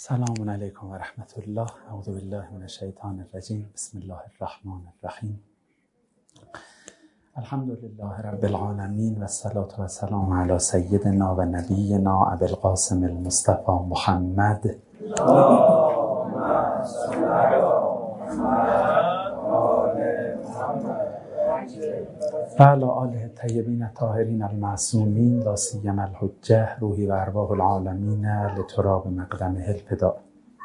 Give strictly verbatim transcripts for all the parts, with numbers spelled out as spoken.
سلام علیکم و رحمت الله. اعوذ بالله من الشیطان الرجیم. بسم الله الرحمن الرحیم. الحمد لله رب العالمین و الصلاة و السلام علی سیدنا و نبینا ابی القاسم المصطفى محمد و علی آله الطیبین الطاهرین المعصومین لا سیما الحجه روحی و ارواح العالمین لتراب مقدمه الفداء.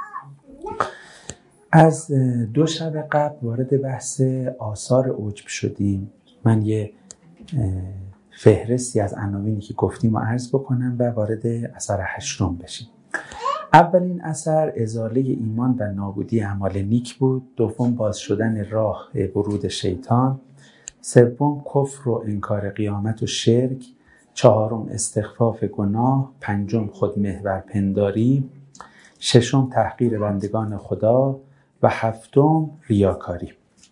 از دو شب قبل وارد بحث آثار عجب شدیم. من یه فهرستی از عناوینی که گفتیم و عرض بکنم و وارد اثر هشتم بشیم. اولین اثر ازاله ایمان و نابودی اعمال نیک بود. دوم باز شدن راه ورود شیطان. سوم کفر و انکار قیامت و شرک. چهارم استخفاف گناه. پنجم خودمحور پنداری. ششم تحقیر بندگان خدا و هفتم ریاکاری.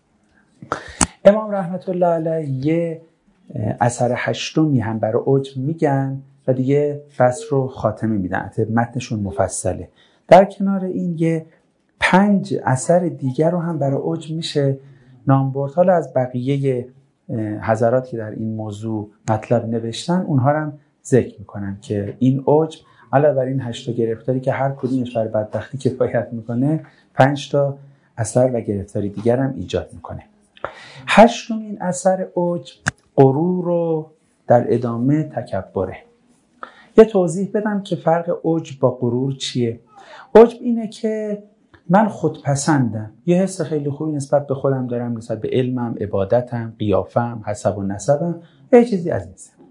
امام رحمت الله علیه یه اثر هشتمی هم برای عجب میگن و دیگه فصل رو خاتمه میدن. متنشون مفصله. در کنار این یه پنج اثر دیگر رو هم برای عجب میشه نام برد. حالا از بقیه حضرات که در این موضوع مطلب نوشتن اونها رو هم ذکر میکنم که این عجب علاوه بر این هشت تا گرفتاری که هر کدومش برای بدبختی کفایت میکنه، پنج تا اثر و گرفتاری دیگر هم ایجاد میکنه. هشتمین اثر عجب غرور رو در ادامه تکبره. یه توضیح بدم که فرق عجب با غرور چیه. عجب اینه که من خودپسندم، یه حس خیلی خوبی نسبت به خودم دارم، نسبت به علمم، عبادتم، قیافم، حسب و نسبم، یه چیزی از این.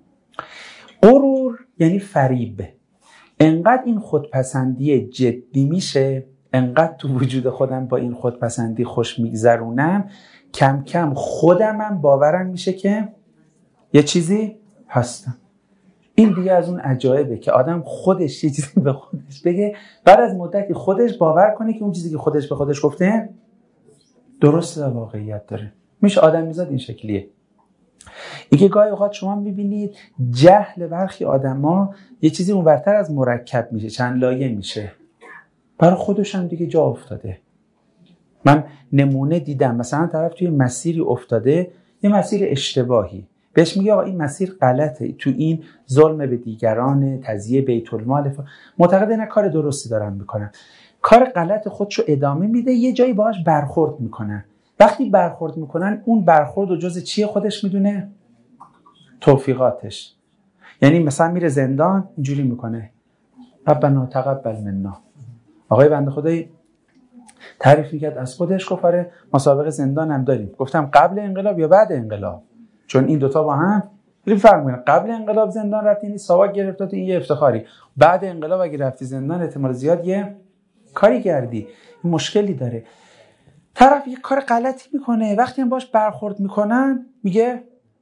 غرور یعنی فریب. انقدر این خودپسندی جدی میشه، انقدر تو وجود خودم با این خودپسندی خوش میگذرونم، کم کم خودمم باورم میشه که یه چیزی هستم. این دیگه از اون عجایبه که آدم خودش یه چیزی به خودش بگه، بعد از مدتی خودش باور کنه که اون چیزی که خودش به خودش گفته درسته و واقعیت داره. میشه آدم میزاد این شکلیه. اینکه گاهی اوقات شما میبینید جهل برخی آدما یه چیزی اونورتر از مرکب میشه، چند لایه میشه، برای خودش هم دیگه جا افتاده. من نمونه دیدم، مثلا طرف توی مسیری افتاده، یه مسیر اشتباهی، بهش میگه آقا این مسیر غلطه، تو این ظلم به دیگران، تضییع بیت المال، معتقد نه کار درستی دارن میکنن، کار غلط خودشو ادامه میده، یه جایی باهاش برخورد میکنن. وقتی برخورد میکنن اون برخورد و جز چیه خودش میدونه؟ توفیقاتش. یعنی مثلا میره زندان اینجوری میکنه ربنا تقبل منا. آقای بنده خدایی تعریف میکرد از خودش، گفت آره مسابقه زندان هم داریم. گفتم قبل انقلاب یا بعد انقلاب؟ چون این دوتا با هم خیلی فرق میکنه. قبل انقلاب زندان رفتی این ساواک گرفت، این یه افتخاری. بعد انقلاب اگه رفتی زندان احتمال زیاد یه کاری کردی، این مشکلی داره. طرف یه کار غلطی میکنه، وقتی هم باش برخورد میکنن میگه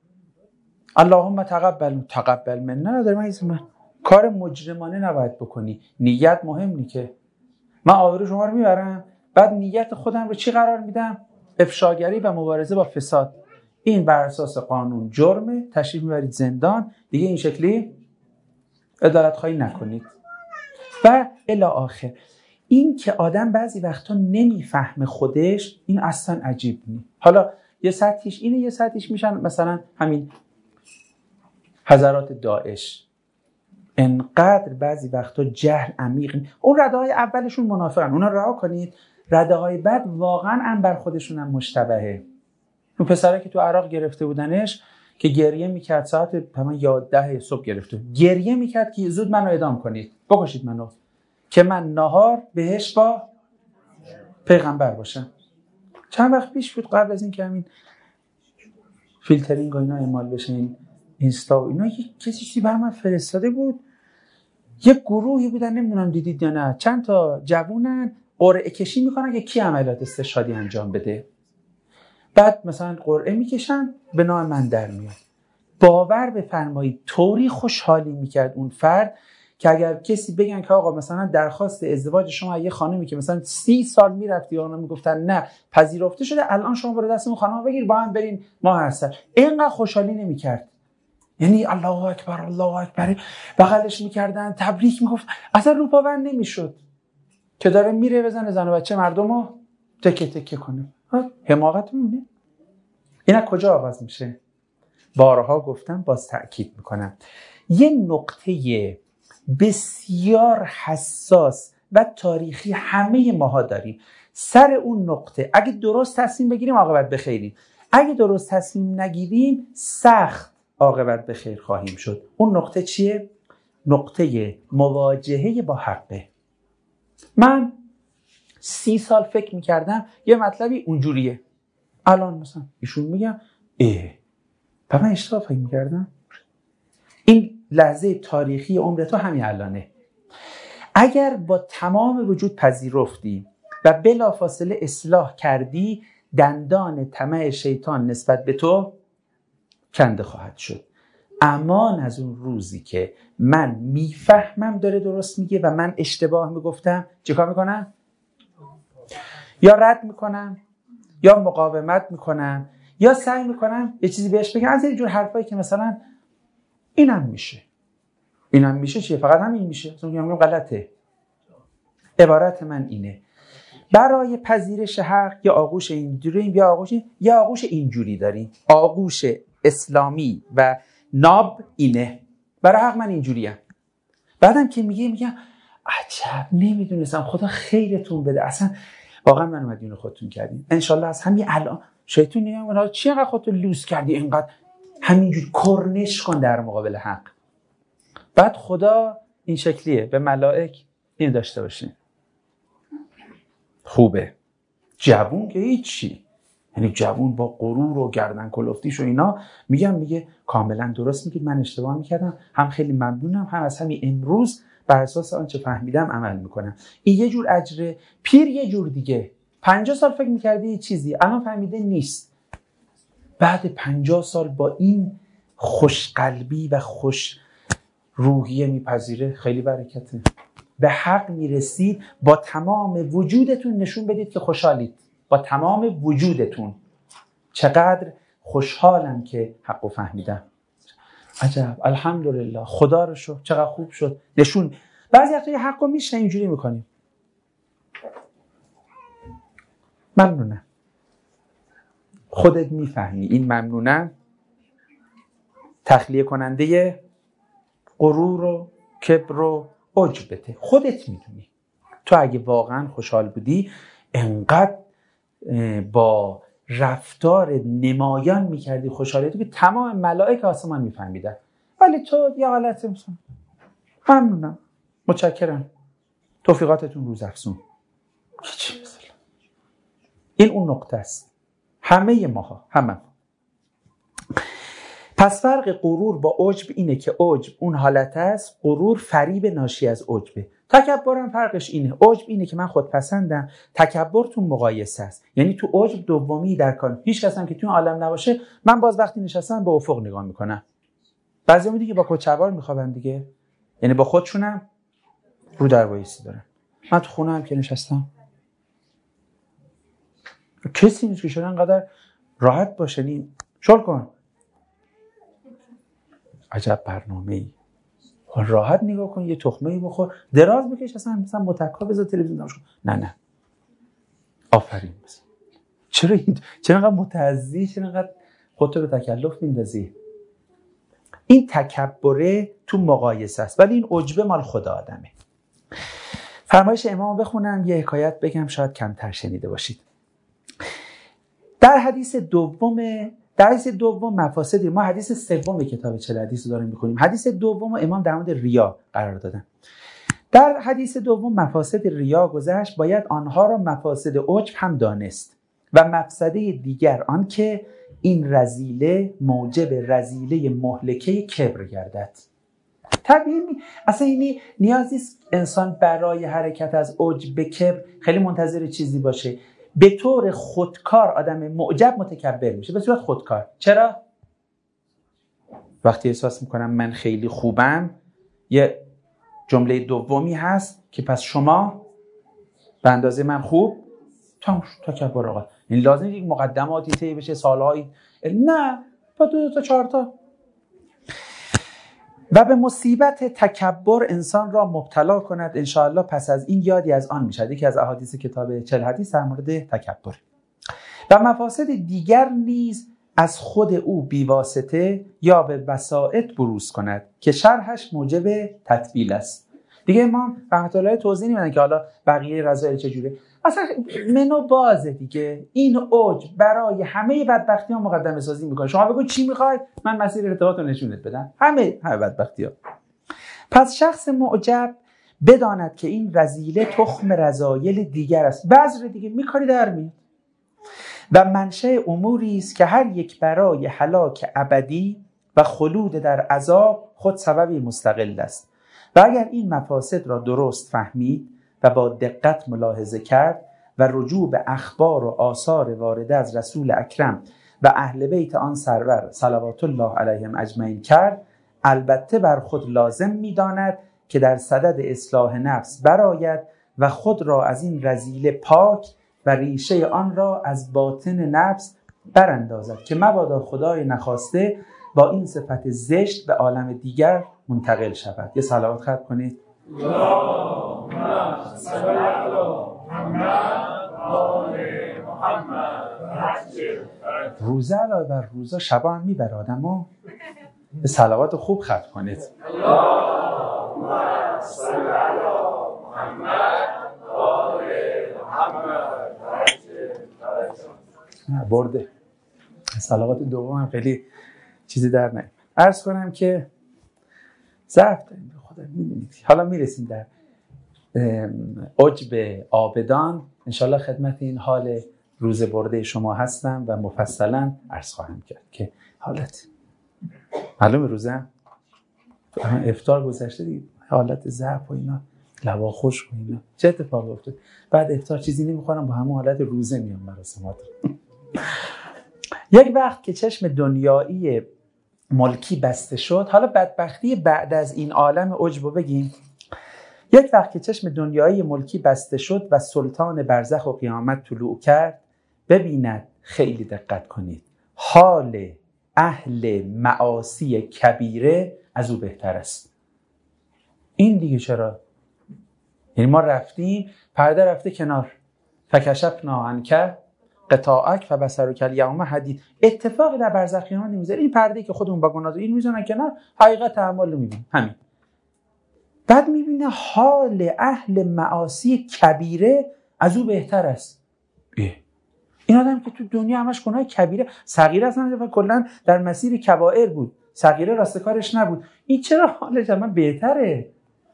اللهم تقبل تقبل منا. نداره من من کار مجرمانه نباید بکنی، نیت مهم نی که من آبرو شما رو میبرم، بعد نیت خودم رو چی قرار میدم؟ افشاگری و مبارزه با فساد. این بر اساس قانون جرمه، تشریف میبرید زندان، دیگه این شکلی عدالت خواهی نکنید و الی آخر. این که آدم بعضی وقتا نمیفهمه خودش، این اصلا عجیب نی. حالا یه سطحیش اینه، یه سطحیش میشن مثلا همین حضرات داعش. انقدر بعضی وقتا جهل عمیق. اون رده های اولشون منافقن، اونا رها کنید. رده های بعد واقعا هم بر خودشون هم مشتبهه. اون پسره که تو عراق گرفته بودنش که گریه میکرد، ساعت همون یازده صبح گرفته، گریه میکرد که زود منو اعدام کنید، بکشید منو که من نهار بهش با پیغمبر باشم. چند وقت پیش بود، قبل از این که همین فیلترینگ و اینا اعمال بشه، این اینستا و اینا، یک کسی چیزی بر من فرستاده بود. یک گروهی بودن، نمیدونم دیدید یا نه، چند تا جوونن قرعه کشی میکنن که کی عملیات استشهادی انجام بده. بعد مثلا قرعه میکشن، به نام من در میاد. باور بفرمایید طوری خوشحالی میکرد اون فرد که اگر کسی بگن که آقا مثلا درخواست ازدواج شما یه خانمی که مثلا سی سال میرفتی اونا میگفتن نه پذیرفته شده، الان شما برو دست اون خانم بگیر با هم برین ماه عسل، اینقدر خوشحالی نمیکرد. یعنی الله اکبر الله اکبر بغلش میکردن، تبریک میگفت، اصلا روپاور نمیشد. که داره میره بزنه زن و بچه مردم رو تکه تکه کنه. حماقت میمونه. این از کجا آغاز میشه؟ بارها گفتم، باز تأکید میکنم، یه نقطه بسیار حساس و تاریخی همه ماها داریم. سر اون نقطه اگه درست تصمیم بگیریم عاقبت به خیریم، اگه درست تصمیم نگیریم سخت عاقبت به خیر خواهیم شد. اون نقطه چیه؟ نقطه مواجهه با حقه. من سی سال فکر میکردم یه مطلبی اونجوریه، الان مثلا ایشون میگم اه و من اشتباه فکر میکردم. این لحظه تاریخی عمر تو همین الانه. اگر با تمام وجود پذیرفتی و بلافاصله اصلاح کردی، دندان طمع شیطان نسبت به تو کنده خواهد شد. امان از اون روزی که من میفهمم داره درست میگه و من اشتباه میگفتم، چیکار میکنم؟ یا رد میکنم، یا مقاومت میکنم، یا سعی میکنم یه چیزی بهش بگم از این جور حرفایی که مثلا اینم میشه، اینم میشه چیه؟ فقط همین میشه. مثلا میگم غلطه. عبارت من اینه، برای پذیرش حق یا آغوش اینجوری یا آغوش یا آغوش اینجوری داریم. آغوش اسلامی و ناب اینه. برای حق من اینجوریم. بعدم که میگه میگم عجب نمیدونستم، خدا خیرتون بده، اصلا واقعا من مدیون خودتون کردین. انشالله از همین الان شیطون نگم حالا چی انقدر خودتو لوس کردی، اینقدر همینجور کرنش کن در مقابل حق. بعد خدا این شکلیه، به ملائک این داشته باشین. خوبه. جوون که هیچی، یعنی جوون با غرور و گردن کلفتیش و اینا میگم میگه کاملا درست میگید، من اشتباه میکردم، هم خیلی ممنونم، هم از همین امروز بر اساس آنچه فهمیدم عمل میکنم. این یه جور اجره. پیر یه جور دیگه. پنجاه سال فکر میکردی یه چیزی، الان فهمیده نیست. بعد پنجاه سال با این خوشقلبی و خوش روحیه میپذیره، خیلی برکته. به حق میرسید، با تمام وجودتون نشون بدید که خوشحالید. با تمام وجودتون چقدر خوشحالم که حقو فهمیدم. عجب، الحمدلله، خدا رو شکر، چقدر خوب شد. نشون بعضی وقتا یه حقو میشه اینجوری میکنیم. ممنونم. خودت میفهمی این ممنونم تخلیه کننده غرور و کبر و عجبته. خودت میدونی. تو اگه واقعا خوشحال بودی انقدر با رفتار نمایان میکردی خوشحالیتو که تمام ملائک آسمان میفهمیدن، ولی تو یه حالت مثلا ممنونم، متشکرم، توفیقاتتون روز افزون. چی مثلا؟ این اون نقطه است. همه ماها، همه. پس فرق غرور با عجب اینه که عجب اون حالت است، غرور فریب ناشی از عجبه. تکبر هم فرقش اینه. عجب اینه که من خودپسندم، تکبر تو مقایسه است. یعنی تو عجب دومی در کار. هیچ کس هم که تو این عالم نباشه، من باز وقتی نشستم به افق نگاه میکنم. بعضی میگه که با کچوار میخوابن دیگه، یعنی با خودشونم رو در وایسی دارن. من تو خونه هم که نشستم، کسی نیست که شده انقدر راحت باشه. نیم شل کن. عجب برنامه‌ای. راحت نگاه کن، یه تخمه‌ای بخور، دراز بکش، اصلا مثلا متکا بذار تلویزیون نگاه کن. نه نه. آفرین. چرا این چرا انقدر متعضی، چرا انقدر خودت به تکلف میندازی؟ این تکبره تو مقایسه است، ولی این عجبه مال خدا آدمه. فرمایش امام بخونم، یه حکایت بگم، شاید کمتر شنیده باشید. در حدیث دوم در حدیث دوم مفاسدی، ما حدیث سوم کتاب چهل حدیث رو داریم می‌خونیم. حدیث دوم امام در مورد ریا قرار دادن. در حدیث دوم مفاسد ریا گذشت، باید آنها را مفاسد عجب هم دانست و مفسده دیگر آن که این رذیله موجب رذیله مهلکه کبر گردد. طبیعی اصلا اینی نیازی است انسان برای حرکت از عجب به کبر خیلی منتظر چیزی باشه. به طور خودکار آدم معجب متکبر میشه، به صورت خودکار. چرا؟ وقتی احساس میکنم من خیلی خوبم، یه جمله دومی هست که پس شما به اندازه من خوب تمام تکبر. آقا این لازم یک مقدماتی طی بشه، سالهایی، نه با دو, دو تا چهار تا. و به مصیبت تکبر انسان را مبتلا کند. انشاءالله پس از این یادی از آن میشد. یکی از احادیث کتاب چهل حدیث در مورد تکبر. و مفاسد دیگر نیز از خود او بیواسطه یا به وسائط بروز کند که شرحش موجب تطویل است. دیگه امام رحمت الله توضیح نمیدن که حالا بقیه رذایل چجوره. اصلا منو بازه دیگه. این اوج برای همه بدبختی ها مقدمه سازی میکنه. شما بگو چی میخوای من مسیر ارتباط رو نشونت بدم. همه همه بدبختی ها. پس شخص معجب بداند که این رذیله تخم رذایل دیگر است. بذر دیگه میکاری در میاد و منشأ اموری است که هر یک برای هلاک ابدی و خلود در عذاب خود سببی مستقل است. و اگر این مفاسد را درست فهمید و با دقت ملاحظه کرد و رجوع به اخبار و آثار وارده از رسول اکرم و اهل بیت آن سرور صلوات الله علیهم اجمعین کرد، البته بر خود لازم می‌داند که در صدد اصلاح نفس برآید و خود را از این رذیله پاک و ریشه آن را از باطن نفس براندازد که مبادا خدای نخواسته با این صفت زشت به عالم دیگر منتقل شود. یه صلوات ختم کنید. اللهم صل علی محمد. روزه علاوه بر روزه شبا هم میبره آدمو. به صلوات خوب ختم کنید. اللهم صل علی محمد. برده. صلوات دوم هم خیلی چیزی در نمیاد. عرض کنم که ضعف داریم به خدا میدونید. حالا میرسیم در عجب عابدان. انشالله خدمت این حال روز برده شما هستم و مفصلا عرض خواهم کرد که حالت معلوم روزه افطار گذشته دیگه حالت ضعف و اینا لوا خشک و اینا چه اتفاقی افتاد؟ بعد افطار چیزی نمیخورم با همون حالت روزه میام مراسمات. یک وقت که چشم دنیایی ملکی بسته شد، حالا بدبختی بعد از این عالم عجب بگیم. یک وقت که چشم دنیایی ملکی بسته شد و سلطان برزخ و قیامت طلوع کرد، ببیند، خیلی دقت کنید، حال اهل معاصی کبیره از او بهتر است. این دیگه چرا؟ یعنی ما رفتیم پرده رفته کنار، فکشفنا عنک قطاعک فبصرک الیوم حدید. اتفاقی در برزخ قیامت نمیذاره. این پرده‌ای که خودمون با گناه این میذارن کنار، حقیقت اعمال رو میبینیم. همین. بعد میبینه حال اهل معاصی کبیره از او بهتر است. اه. این آدم که تو دنیا همش گناه کبیره، صغیره اصلا کلا در مسیر کبائر بود، صغیره راستکارش نبود، این چرا حالش من بهتره؟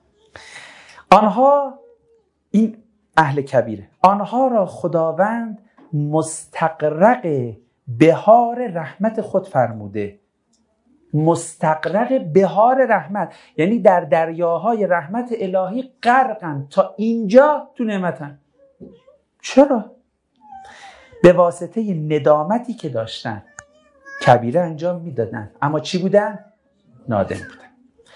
آنها، این اهل کبیره، آنها را خداوند مستغرق بهار رحمت خود فرموده. مستغرق بهار رحمت یعنی در دریاهای رحمت الهی غرقن، تا اینجا تو نعمتن. چرا؟ به واسطه ندامتی که داشتن، کبیره انجام میدادن اما چی بودن؟ نادم بودن.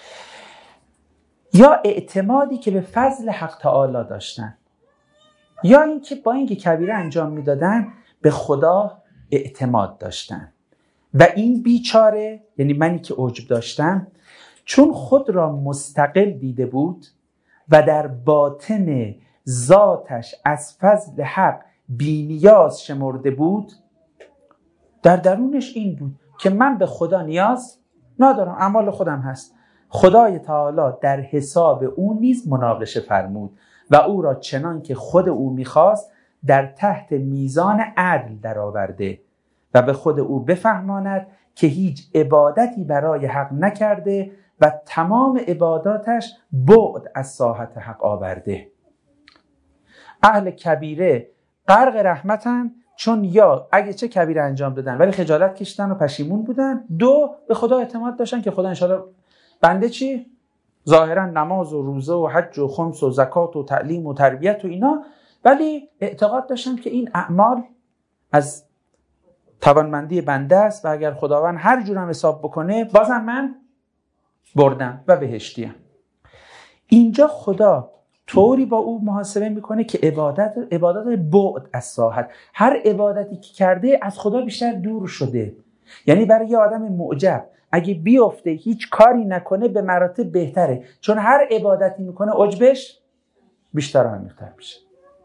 یا اعتمادی که به فضل حق تعالی داشتن، یا اینکه با اینکه کبیره انجام میدادن به خدا اعتماد داشتن. و این بیچاره، یعنی منی که عجب داشتم، چون خود را مستقل دیده بود و در باطن ذاتش از فضل حق بی‌نیاز شمرده بود، در درونش این بود که من به خدا نیاز ندارم، اعمال خودم هست. خدای تعالی در حساب او نیز مناقشه فرمود و او را چنان که خود او میخواست در تحت میزان عدل درآورده و به خود او بفهماند که هیچ عبادتی برای حق نکرده و تمام عباداتش بعد از ساحت حق آورده. اهل کبیره غرق رحمتن، چون یا اگه چه کبیره انجام دادن ولی خجالت کشیدن و پشیمون بودن، دو به خدا اعتماد داشتن که خدا انشاءالله بنده چی؟ ظاهرا نماز و روزه و حج و خمس و زکات و تعلیم و تربیت و اینا، ولی اعتقاد داشتن که این اعمال از توانمندی بنده است و اگر خداوند هر جورم حساب بکنه بازم من بردم و بهشتیم. اینجا خدا طوری با او محاسبه میکنه که عبادت عبادت بعد از ساحت، هر عبادتی که کرده از خدا بیشتر دور شده. یعنی برای یه آدم معجب اگه بیفته هیچ کاری نکنه به مراتب بهتره، چون هر عبادتی میکنه عجبش بیشتر و عمیق‌تر میشه.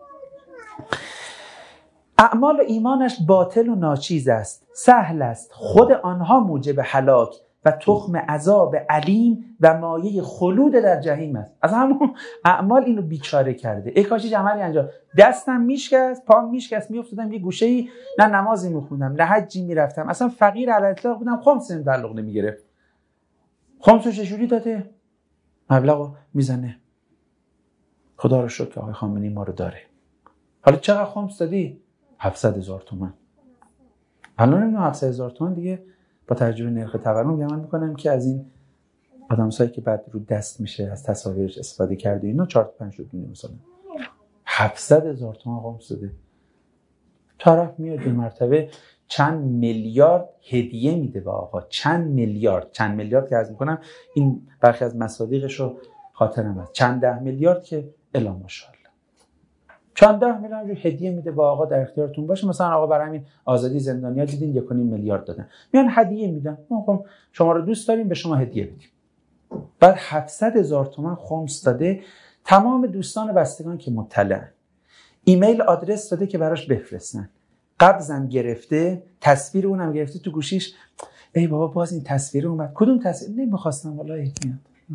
اعمال و ایمانش باطل و ناچیز است، سهل است خود آنها موجب هلاک و تخم عذاب علیم و مایه خلود در جهنم است. از همون اعمال اینو بیچاره کرده. ای کاش عملی انجام، دستم میشکست، پام میشکست، میافتادم یه گوشه‌ای، نه نمازی میخوندم نه حجی میرفتم، اصلا فقیر علی اطلاق بودم، خمسم تعلق نمیگرفت. خمسو چجوری داده؟ مبلغو میزنه. خدا رو شکر که آقای خامنه‌ای ما رو داره. حالا چقدر خمس دادی؟ هفتصد هزار تومان. الان اینو هفتصد هزار تومان دیگه با ترجمه نرخ تورم گمان میکنم که از این آدمسایی که بعد رو دست میشه از تصاویرش استفاده کرده اینا چهار تا پنج شد مثلا هفتصد هزار تومان خمس داده. طرف میاد به مرتبه چند میلیارد هدیه میده به آقا، چند میلیارد چند میلیارد که عرض میکنم این برخی از مصادیقش رو خاطرم هست، چند ده میلیارد که الا ماشاءالله چند ده میلیارد رو هدیه میده به آقا، در اختیارتون باشه. مثلا آقا برای همین آزادی زندانیا دیدین یک و نیم میلیارد دادن، میان هدیه میدن، ما شما رو دوست داریم به شما هدیه بدیم. بعد هفتصد هزار تومان خمس داده. تمام دوستان بستگان که مطلعن ایمیل آدرس داده که براش بفرستن، قبضم گرفته، تصویر اونم گرفته تو گوشیش. ای بابا باز این تصویر اومد. کدوم تصویر؟ نمیخواستم والله میاد.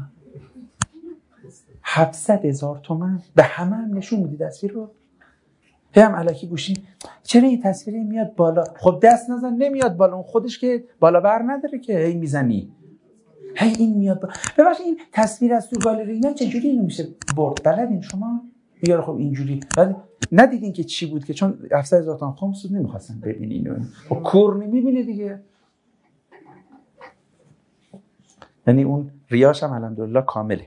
هفتصد هزار تومان به همه هم نشون میدی تصویر رو. هم الکی گوشی چرا این تصویر میاد بالا؟ خب دست نزن نمیاد بالا، اون خودش که بالا بر نداره که هی میزنی هی این میاد بالا. ببخش این تصویر از تو گالری اینا چجوری اینو میشه برد؟ بلدین شما؟ میگه خب اینجوری. ولی ندیدین که چی بود که چون هفتصد هزار تومان خمس بود نمیخواستن ببینین اینو. خب کور نمیبینه دیگه. یعنی اون ریاش هم الحمدلله کامله.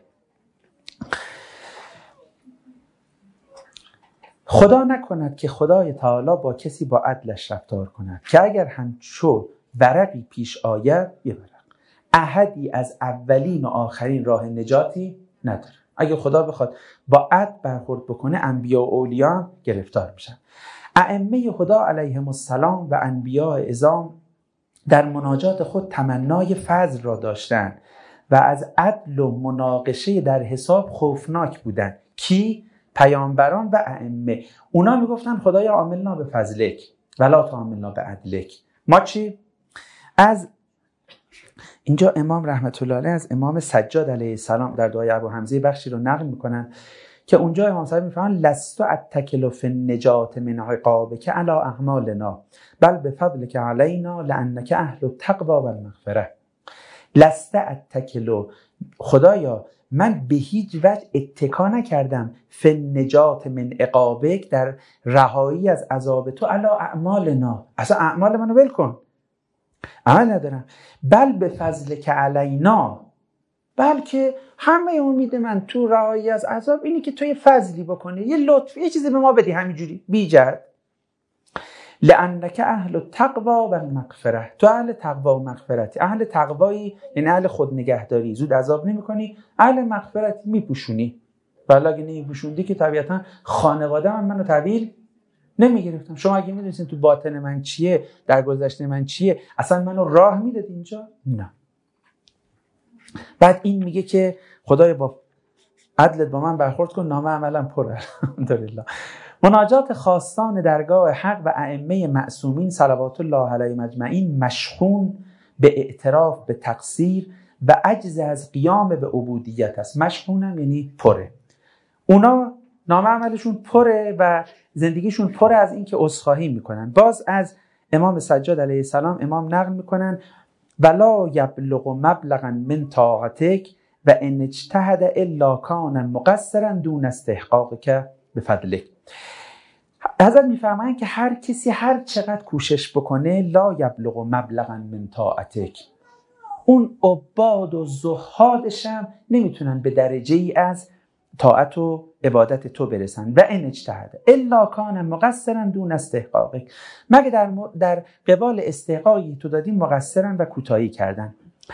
خدا نکند که خدای تعالی با کسی با عدلش رفتار کند که اگر همچو ورقی پیش آید یه ورق، احدی از اولین و آخرین راه نجاتی نداره. اگه خدا بخواد با عدل برخورد بکنه انبیا و اولیا گرفتار میشن. ائمه خدا علیهم السلام و انبیاء اعظام در مناجات خود تمنای فضل را داشتند و از عدل و مناقشه در حساب خوفناک بودند. کی؟ پیامبران و ائمه. اونا میگفتن خدایا عاملنا به فضلک ولا تعاملنا به عدلک. ما چی؟ از اینجا امام رحمت الله علیه از امام سجاد علیه السلام در دعای ابو حمزه بخشی رو نقل میکنن که اونجا امام صاحب میفرمان لست اتکل فی النجات من عقابک علی اعمالنا بل بفضلک علینا لانک اهل التقوی والمغفره. لست اتکل، خدایا من به هیچ وجه اتکا نکردم فی النجات من عقابک در رهایی از عذاب تو علی اعمالنا، اصلا اعمال منو ول کن، عمل ندارم. بل به فضلک علینا، بلکه همه امید من تو رهایی از عذاب اینی که تو یه فضلی بکنی، یه لطف، یه چیزی به ما بدی همینجوری بی جهت. لانک اهل التقوی و المغفره، تو اهل تقوا و مغفرتی. اهل تقوایی یعنی اهل خود نگهداری، زود عذاب نمی‌کنی. اهل مغفرت میپوشونی، ولی اگه نمیپوشوندی که طبیعتا خانواده من منو تحویل نمیگرفتم. شما اگه میدونستین تو باطن من چیه، در گذشته من چیه، اصلا منو راه میداد اینجا؟ نه. بعد این میگه که خدای با عدلت با من برخورد کن، نامه عملم پره. الحمدلله. مناجات خواستان درگاه حق و ائمه معصومین صلوات الله علیهم اجمعین مشحون به اعتراف به تقصیر و عجز از قیام به عبودیت است. مشحونم یعنی پره. اونا نامه عملشون پره و زندگیشون پره از این که عذرخواهی میکنن. باز از امام سجاد علیه السلام امام نقل میکنن ولا یبلغ مبلغا من طاعتک و ان اجتهد الا کان مقصرا دون استحقاقک بفضلک. حضرت میفرمایند که هر کسی هر چقدر کوشش بکنه لا یبلغ مبلغا من طاعتک، اون عباد و زهادش هم نمیتونن به درجه ای از طاعت و عبادت تو برسن. و ان اجتهد الا کان مقصرا دون استحقاقک، مگه در در قبال استحقاقی تو دادی مقصرن و کوتاهی کردن.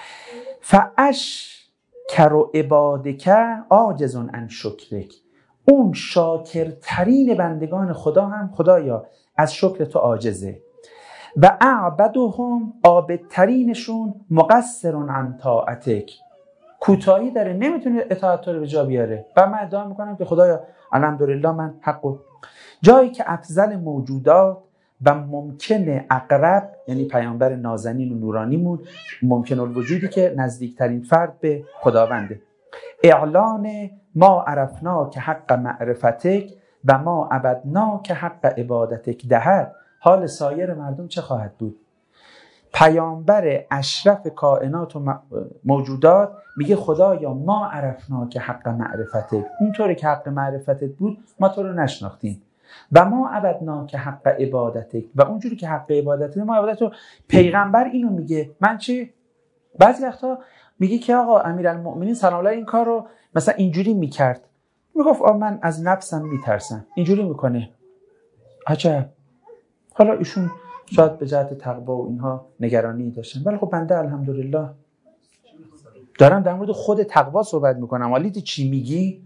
فاشکر عبادک عاجز عن شکرک، اون شاکرترین بندگان خدا هم خدایا از شکر تو عاجزه. و اعبدهم، عابدترینشون، مقصر عن طاعتک، کوتاهی داره، نمیتونه اطاعت رو به جا بیاره. و من ادعا میکنم که خدایا الحمدلله من حقو. جایی که افضل موجودات و ممکن اقرب، یعنی پیامبر نازنین و نورانیمون، ممکن الوجودی که نزدیکترین فرد به خداونده، اعلان ما عرفنا که حق معرفتک و ما عبدنا که حق عبادتک دهد، حال سایر مردم چه خواهد بود؟ پیامبر اشرف کائنات و موجودات میگه خدایا ما عرفنا که حق معرفتک، اونطوری که حق معرفتت بود ما تو رو نشناختیم، و ما عبدنا که حق عبادتک، و اونجوری که حق عبادتت ما عبادت رو. پیغمبر اینو میگه. من چی؟ بعضی وقتا میگه که آقا امیرالمؤمنین سلام علیه این کار رو مثلا اینجوری میکرد، میگفت آ من از نفسم میترسم، اینجوری میکنه. عجب. حالا ایشون شاید به جهت تقوا و اینها نگرانی داشتن، ولی خب بنده الحمدلله دارم در مورد خود تقوا صحبت میکنم. حالا دیدی چی میگی؟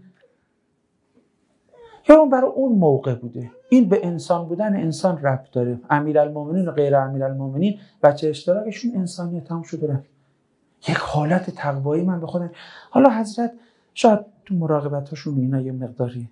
یا اون برای اون موقع بوده. این به انسان بودن انسان ربط داره. امیرالمومنین و غیر امیرالمومنین بچه اشتراکشون انسانیه، تمام شده رفت. یک حالت تقوایی من به خودم. حالا حضرت شاید تو مراقبتاشون اینا یه مقداری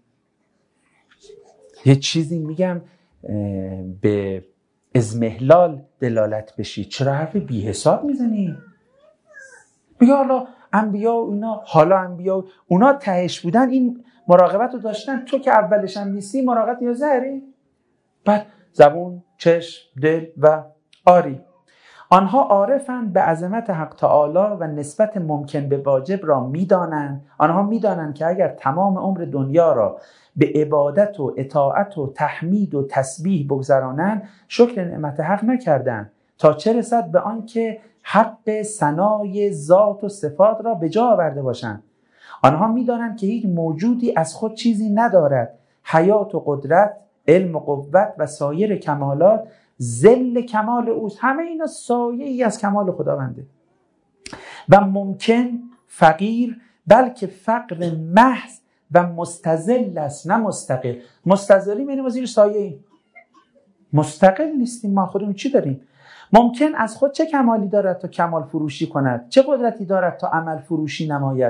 یه چیزی میگم به ازمهلال دلالت بشی، چرا حرف بی حساب میزنی؟ میگه حالا انبیا و اینا، حالا انبیا و اونا تهش بودن این مراقبت رو داشتن، تو که اولش هم نیستی مراقبت یا زهری؟ بعد زبون، چشم، دل و آری. آنها عارفند به عظمت حق تعالی و نسبت ممکن به واجب را میدانند. آنها میدانند که اگر تمام عمر دنیا را به عبادت و اطاعت و تحمید و تسبیح بگذرانند، شکر نعمت حق نکردند تا چه رسد به آن که حق ثنای ذات و صفات را به جا آورده باشند. آنها میدانند که هیچ موجودی از خود چیزی ندارد. حیات و قدرت، علم و قوت و سایر کمالات ذل کمال اوست. همه اینا سایه ای از کمال خداونده. و ممکن فقیر، بلکه فقر محض و مستذل است، نه مستقل. مستذلی یعنی ما زیر سایه ایم، مستقل نیستیم. ما خودمون چی داریم؟ ممکن از خود چه کمالی دارد تا کمال فروشی کند؟ چه قدرتی دارد تا عمل فروشی نماید؟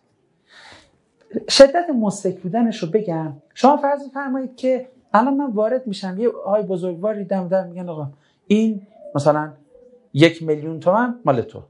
شدت مستک بودنش رو بگم. شما فرض فرمایید که الان من وارد میشم، یه آقای بزرگواری دم در میگن آقا این مثلا یک میلیون تومان مال تو.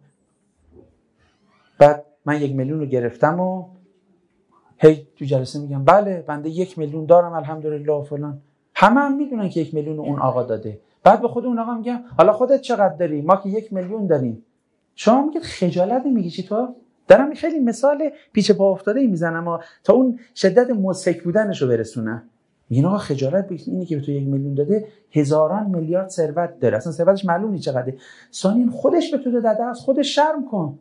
بعد من یک میلیون رو گرفتم و هی تو جلسه میگم بله بنده یک میلیون دارم الحمدلله و فلان. همه هم میدونن که یک میلیون اون آقا داده. بعد به خود اون آقا میگم حالا خودت چقدر داری؟ ما که یک میلیون داریم. شما میگید خجالت میگی چی تو؟ دارم خیلی مثال پیچ پا افتاده ای میزنم اما تا اون شدت مضحک بودنشو برسونم. میگن آقا خجالت بگید، اینی که به تو یک میلیون داده هزاران میلیارد ثروت داره، اصلا ثروتش معلوم نیست چقدره. ثانیاً خودش به تو داده، از خودش شرم کن.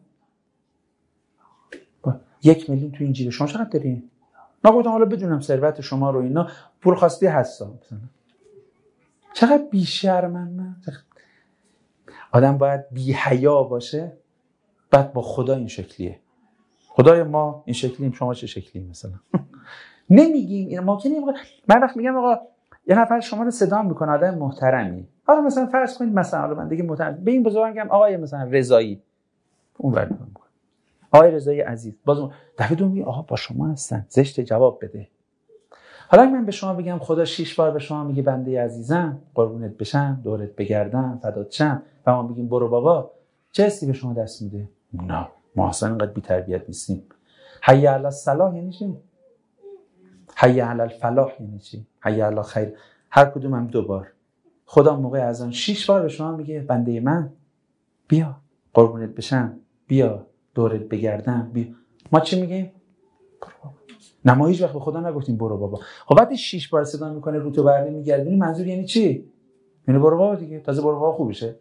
یک میلیون تو این جیب شما چقدر داری؟ نگفتم حالا بدونم ثروت شما رو اینا پول خواستی هستم مثلا. چقدر بی‌شرمم من. آدم باید بی حیا باشه. بعد با خدا این شکلیه. خدای ما این شکلیم، شما چه شکلی مثلا؟ نمیگیم این ممکنه. من وقت میگم آقا یه نفر شما رو صدا میکنه آدم محترمی، حالا مثلا فرض کنید مثلا حالا من دیگه محترم به این بزرگم میگم آقای مثلا رضایی، اون ور میگم آقای رضایی عزیز، باز دفعه دوم میگه آقا با شما هستن، زشت جواب بده. حالا من به شما بگم خدا شش بار به شما میگه بنده عزیزم قربونت بشم، دورت بگردم، فدات شم، و ما میگیم برو بابا، چه حسی به شما دست میده؟ نه ما اصلا اینقدر بی تربیت نیستیم. حی علی الصلاح یعنی چی؟ حی علی الفلاح یعنی چی؟ حی علی خیر. هر کدوم هم دو بار. خدا موقع اذان شش بار به شما میگه بنده من بیا قربونت بشم، بیا دورت بگردم، بیا. ما چی میگیم؟ نه ما هیچ وقت به خدا نگفتیم برو بابا. خب وقتی شش بار صدا میکنه رو تو برمی میگردونی، منظور یعنی چی؟ یعنی برو بابا دیگه، تازه برو بابا خوب بشه.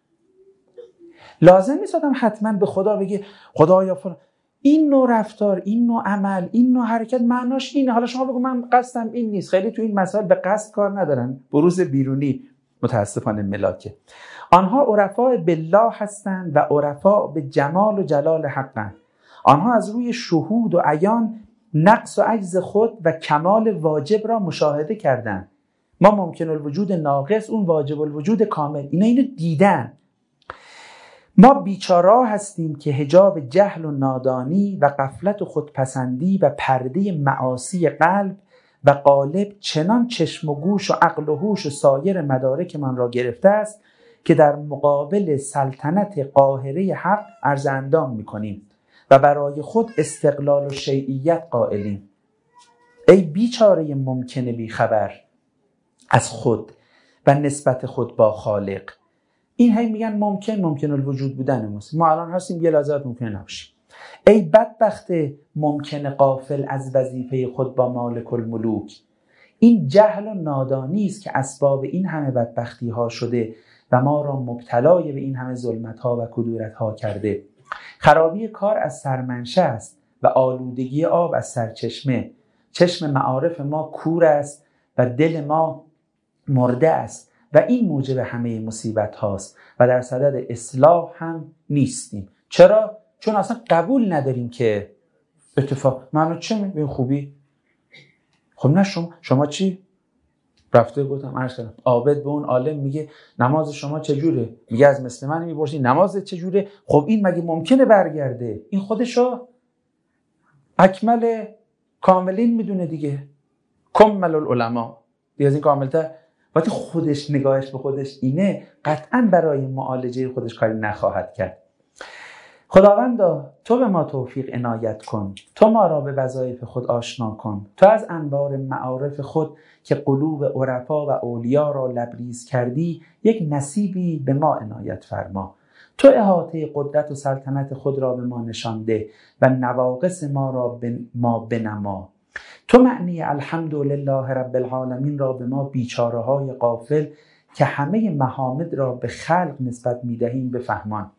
لازم نیست آدم حتما به خدا بگه خدایا فلان. این نوع رفتار، این نوع عمل، این نوع حرکت معناش اینه. حالا شما بگو من قصدم این نیست. خیلی تو این مسائل به قصد کار ندارن، بروز بیرونی متاسفانه ملاکه. آنها عرفاء بالله هستند و عرفاء به جمال و جلال حقن. آنها از روی شهود و عیان نقص و عجز خود و کمال واجب را مشاهده کردند. ما ممکن الوجود ناقص، اون واجب الوجود کامل. اینا اینو دیدن. ما بیچاره هستیم که حجاب جهل و نادانی و غفلت و خودپسندی و پرده معاصی قلب و قالب چنان چشم و گوش و عقل و هوش و سایر مدارک من را گرفته است که در مقابل سلطنت قاهره حق عرض اندام می‌کنیم و برای خود استقلال و شیعیت قائلیم. ای بیچاره ممکنه بیخبر از خود و نسبت خود با خالق. این هی میگن ممکن ممکن الوجود بودن ماست. ما الان هستیم، یه لحظه ممکن نباشیم. ای بدبخت ممکن غافل از وظیفه خود با مالک الملوک. این جهل و نادانی است که اسباب این همه بدبختی ها شده و ما را مبتلای به این همه ظلمت ها و کدورت ها کرده. خرابی کار از سرمنشه است و آلودگی آب از سرچشمه. چشم معارف ما کور است و دل ما مرده است و این موجب همه مصیبت هاست و در صدد اصلاح هم نیستیم. چرا؟ چون اصلا قبول نداریم که اتفاق منو چه میبین خوبی؟ خب نه شما شما چی؟ رفته گفتم عرض کردم عابد به اون عالم میگه نماز شما چجوره؟ میگه از مثل من میپرسی نماز چجوره؟ خب این مگه ممکنه برگرده؟ این خودشو اکمل کاملین میدونه دیگه. کمل العلماء دیگه از این کاملتر. وقتی خودش نگاهش به خودش اینه قطعا برای معالجه خودش کاری نخواهد کرد. خداوندا تو به ما توفیق عنایت کن، تو ما را به وظایف خود آشنا کن، تو از انوار معارف خود که قلوب عرفا و اولیا را لبریز کردی یک نصیبی به ما عنایت فرما. تو احاطه قدرت و سلطنت خود را به ما نشان ده و نواقص ما را به ما بنما. تو معنی الحمدلله رب العالمین را به ما بیچاره های غافل که همه محامد را به خلق نسبت میدهیم بفهمان.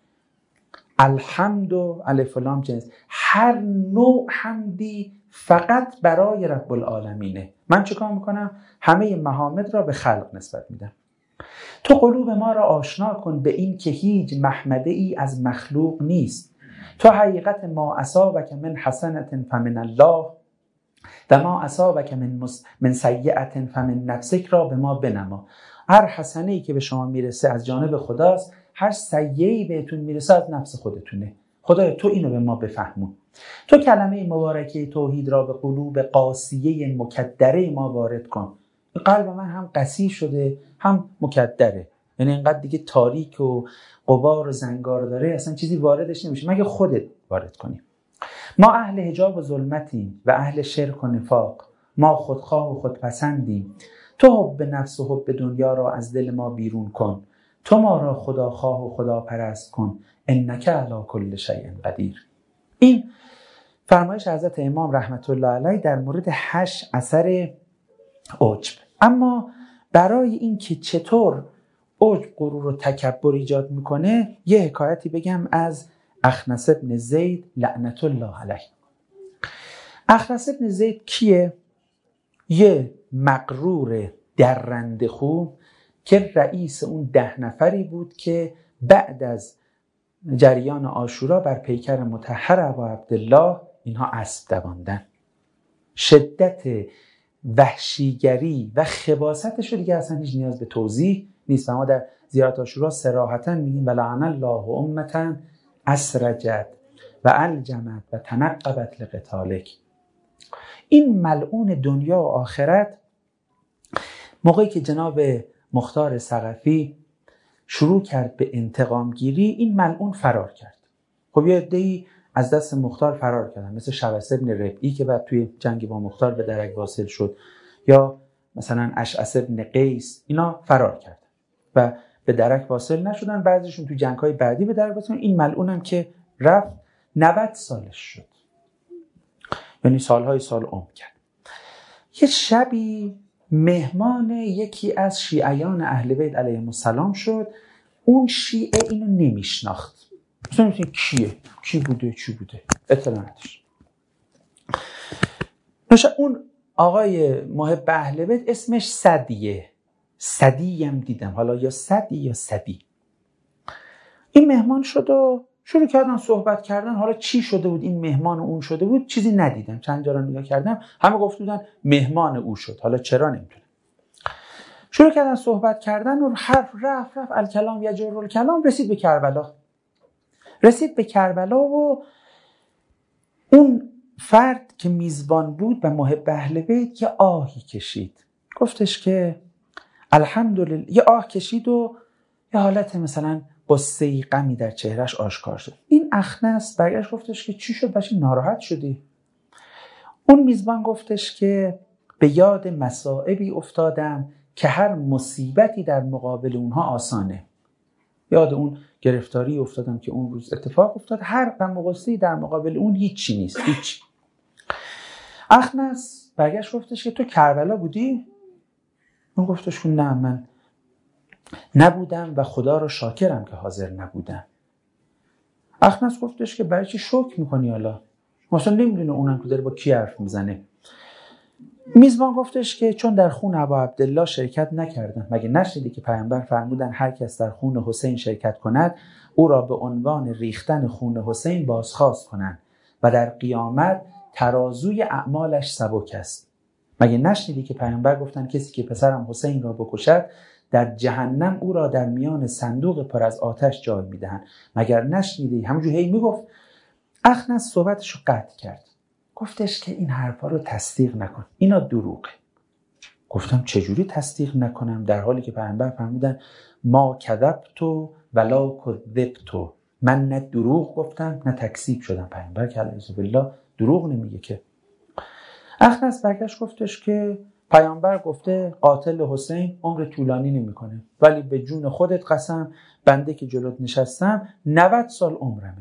الحمد و الف و لام جنس، هر نوع حمدی فقط برای رب العالمینه. من چه کار میکنم؟ همه محامد را به خلق نسبت میدم. تو قلوب ما را آشنا کن به این که هیچ محمده ای از مخلوق نیست. تو حقیقت ما اصابک من حسنت فمن الله و ما اصابک من, مس... من سیئت فمن نفسک را به ما بنما. هر حسنه‌ای که به شما میرسه از جانب خداست، هر سیئه‌ای بهتون میرسه از نفس خودتونه. خدایا تو اینو به ما بفهمون. تو کلمه مبارکه توحید را به قلوب قاسیه مکدره ما وارد کن. قلب من هم قسی شده هم مکدره، یعنی اینقدر دیگه تاریک و غبار و زنگار داره اصلا چیزی واردش نمیشه مگه خودت وارد کنی. ما اهل حجاب و ظلمتیم و اهل شرک و نفاق. ما خودخواه و خودپسندیم. تو حب نفس و حب دنیا را از دل ما بیرون کن. تو ما را خداخواه و خدا پرست کن. انک علی کل شیء قدیر. این فرمایش حضرت امام رحمت الله علیه در مورد هشت اثر عجب. اما برای این که چطور عجب غرور و تکبر ایجاد میکنه یه حکایتی بگم از اخنس ابن زید لعنت الله علیه. اخنس ابن زید کیه؟ یه مغرور درنده خوب که رئیس اون ده نفری بود که بعد از جریان عاشورا بر پیکر مطهر ابا عبدالله اینها اسب دواندن. شدت وحشیگری و خباثتش رو دیگه اصلا هیچ نیاز به توضیح نیست. ما در زیارت عاشورا صراحتا میگیم ولعن الله امة اسرجت و الجمت و تنقبت لقتالک. این ملعون دنیا و آخرت موقعی که جناب مختار ثقفی شروع کرد به انتقام گیری، این ملعون فرار کرد. خب یه عده‌ای از دست مختار فرار کردن، مثل شبس ابن ربعی که بعد توی جنگ با مختار به درک واصل شد، یا مثلا اشعث ابن قیس، اینا فرار کردن و به درک واصل نشدن. بعضیشون توی جنگ‌های بعدی به درک واصل. این ملعون هم که رفت نود سالش شد، یعنی سالهای سال عمر کرد. یه شبی مهمان یکی از شیعیان اهل بیت علیهم السلام شد. اون شیعه اینو نمیشناخت، مثلا نمی‌دونی کیه، کی بوده، چی بوده، اطلاع نداشت. مثلا اون آقای محب اهل بیت اسمش سدیه، سدی هم دیدم، حالا یا سدی یا سدی. این مهمان شد و شروع کردن صحبت کردن. حالا چی شده بود، این مهمان اون شده بود، چیزی ندیدم. چند جا رو نگاه کردم همه گفته بودن مهمان او شد، حالا چرا نمیدونم. شروع کردن صحبت کردن و حرف رفت رفت الکلام یجر الکلام، رسید به کربلا. رسید به کربلا و اون فرد که میزبان بود و محب اهل بیت یه آهی کشید، گفتش که الحمدلله. یه آه کشید و یه حالت مثلا غصه‌ای غمی در چهرهش آشکار شد. این اخنس برگشت گفتش که چی شد بچه ناراحت شدی؟ اون میزبان گفتش که به یاد مصائبی افتادم که هر مصیبتی در مقابل اونها آسانه. یاد اون گرفتاری افتادم که اون روز اتفاق افتاد، هر غم و غصه‌ای در مقابل اون هیچی نیست، هیچ. اخنس برگشت گفتش که تو کربلا بودی؟ اون گفتش که نه من نبودم و خدا رو شاکرم که حاضر نبودم. اخنس گفتش که برای چی شکر میکنی حالا؟ مثلا نمیدونه اونم که داره با کی حرف میزنه. میزبان گفتش که چون در خون ابا عبدالله شرکت نکردم. مگه نشنیدی که پیامبر فرمودن هر کس در خون حسین شرکت کند او را به عنوان ریختن خون حسین بازخواست کنند و در قیامت ترازوی اعمالش سبک است. مگه نشنیدی که پیامبر گفتن کسی که پسرم حسین را بکشد در جهنم او را در میان صندوق پر از آتش جای میدهند؟ مگر نشنیدی؟ همونجور هی میگفت. اخنس صحبتش رو قطع کرد، گفتش که این حرفا رو تصدیق نکن، اینا دروغه. گفتم چجوری تصدیق نکنم در حالی که پیامبر فرمودن ما کذبت ولا کذبت، من نه دروغ گفتم نه تکذیب شدم. پیامبر که علیه بالله دروغ نمیگه که. اخنس برگشت گفتش که پیامبر گفته قاتل حسین عمر طولانی نمیکنه، ولی به جون خودت قسم بنده که جلوت نشستم نود سال عمرمه.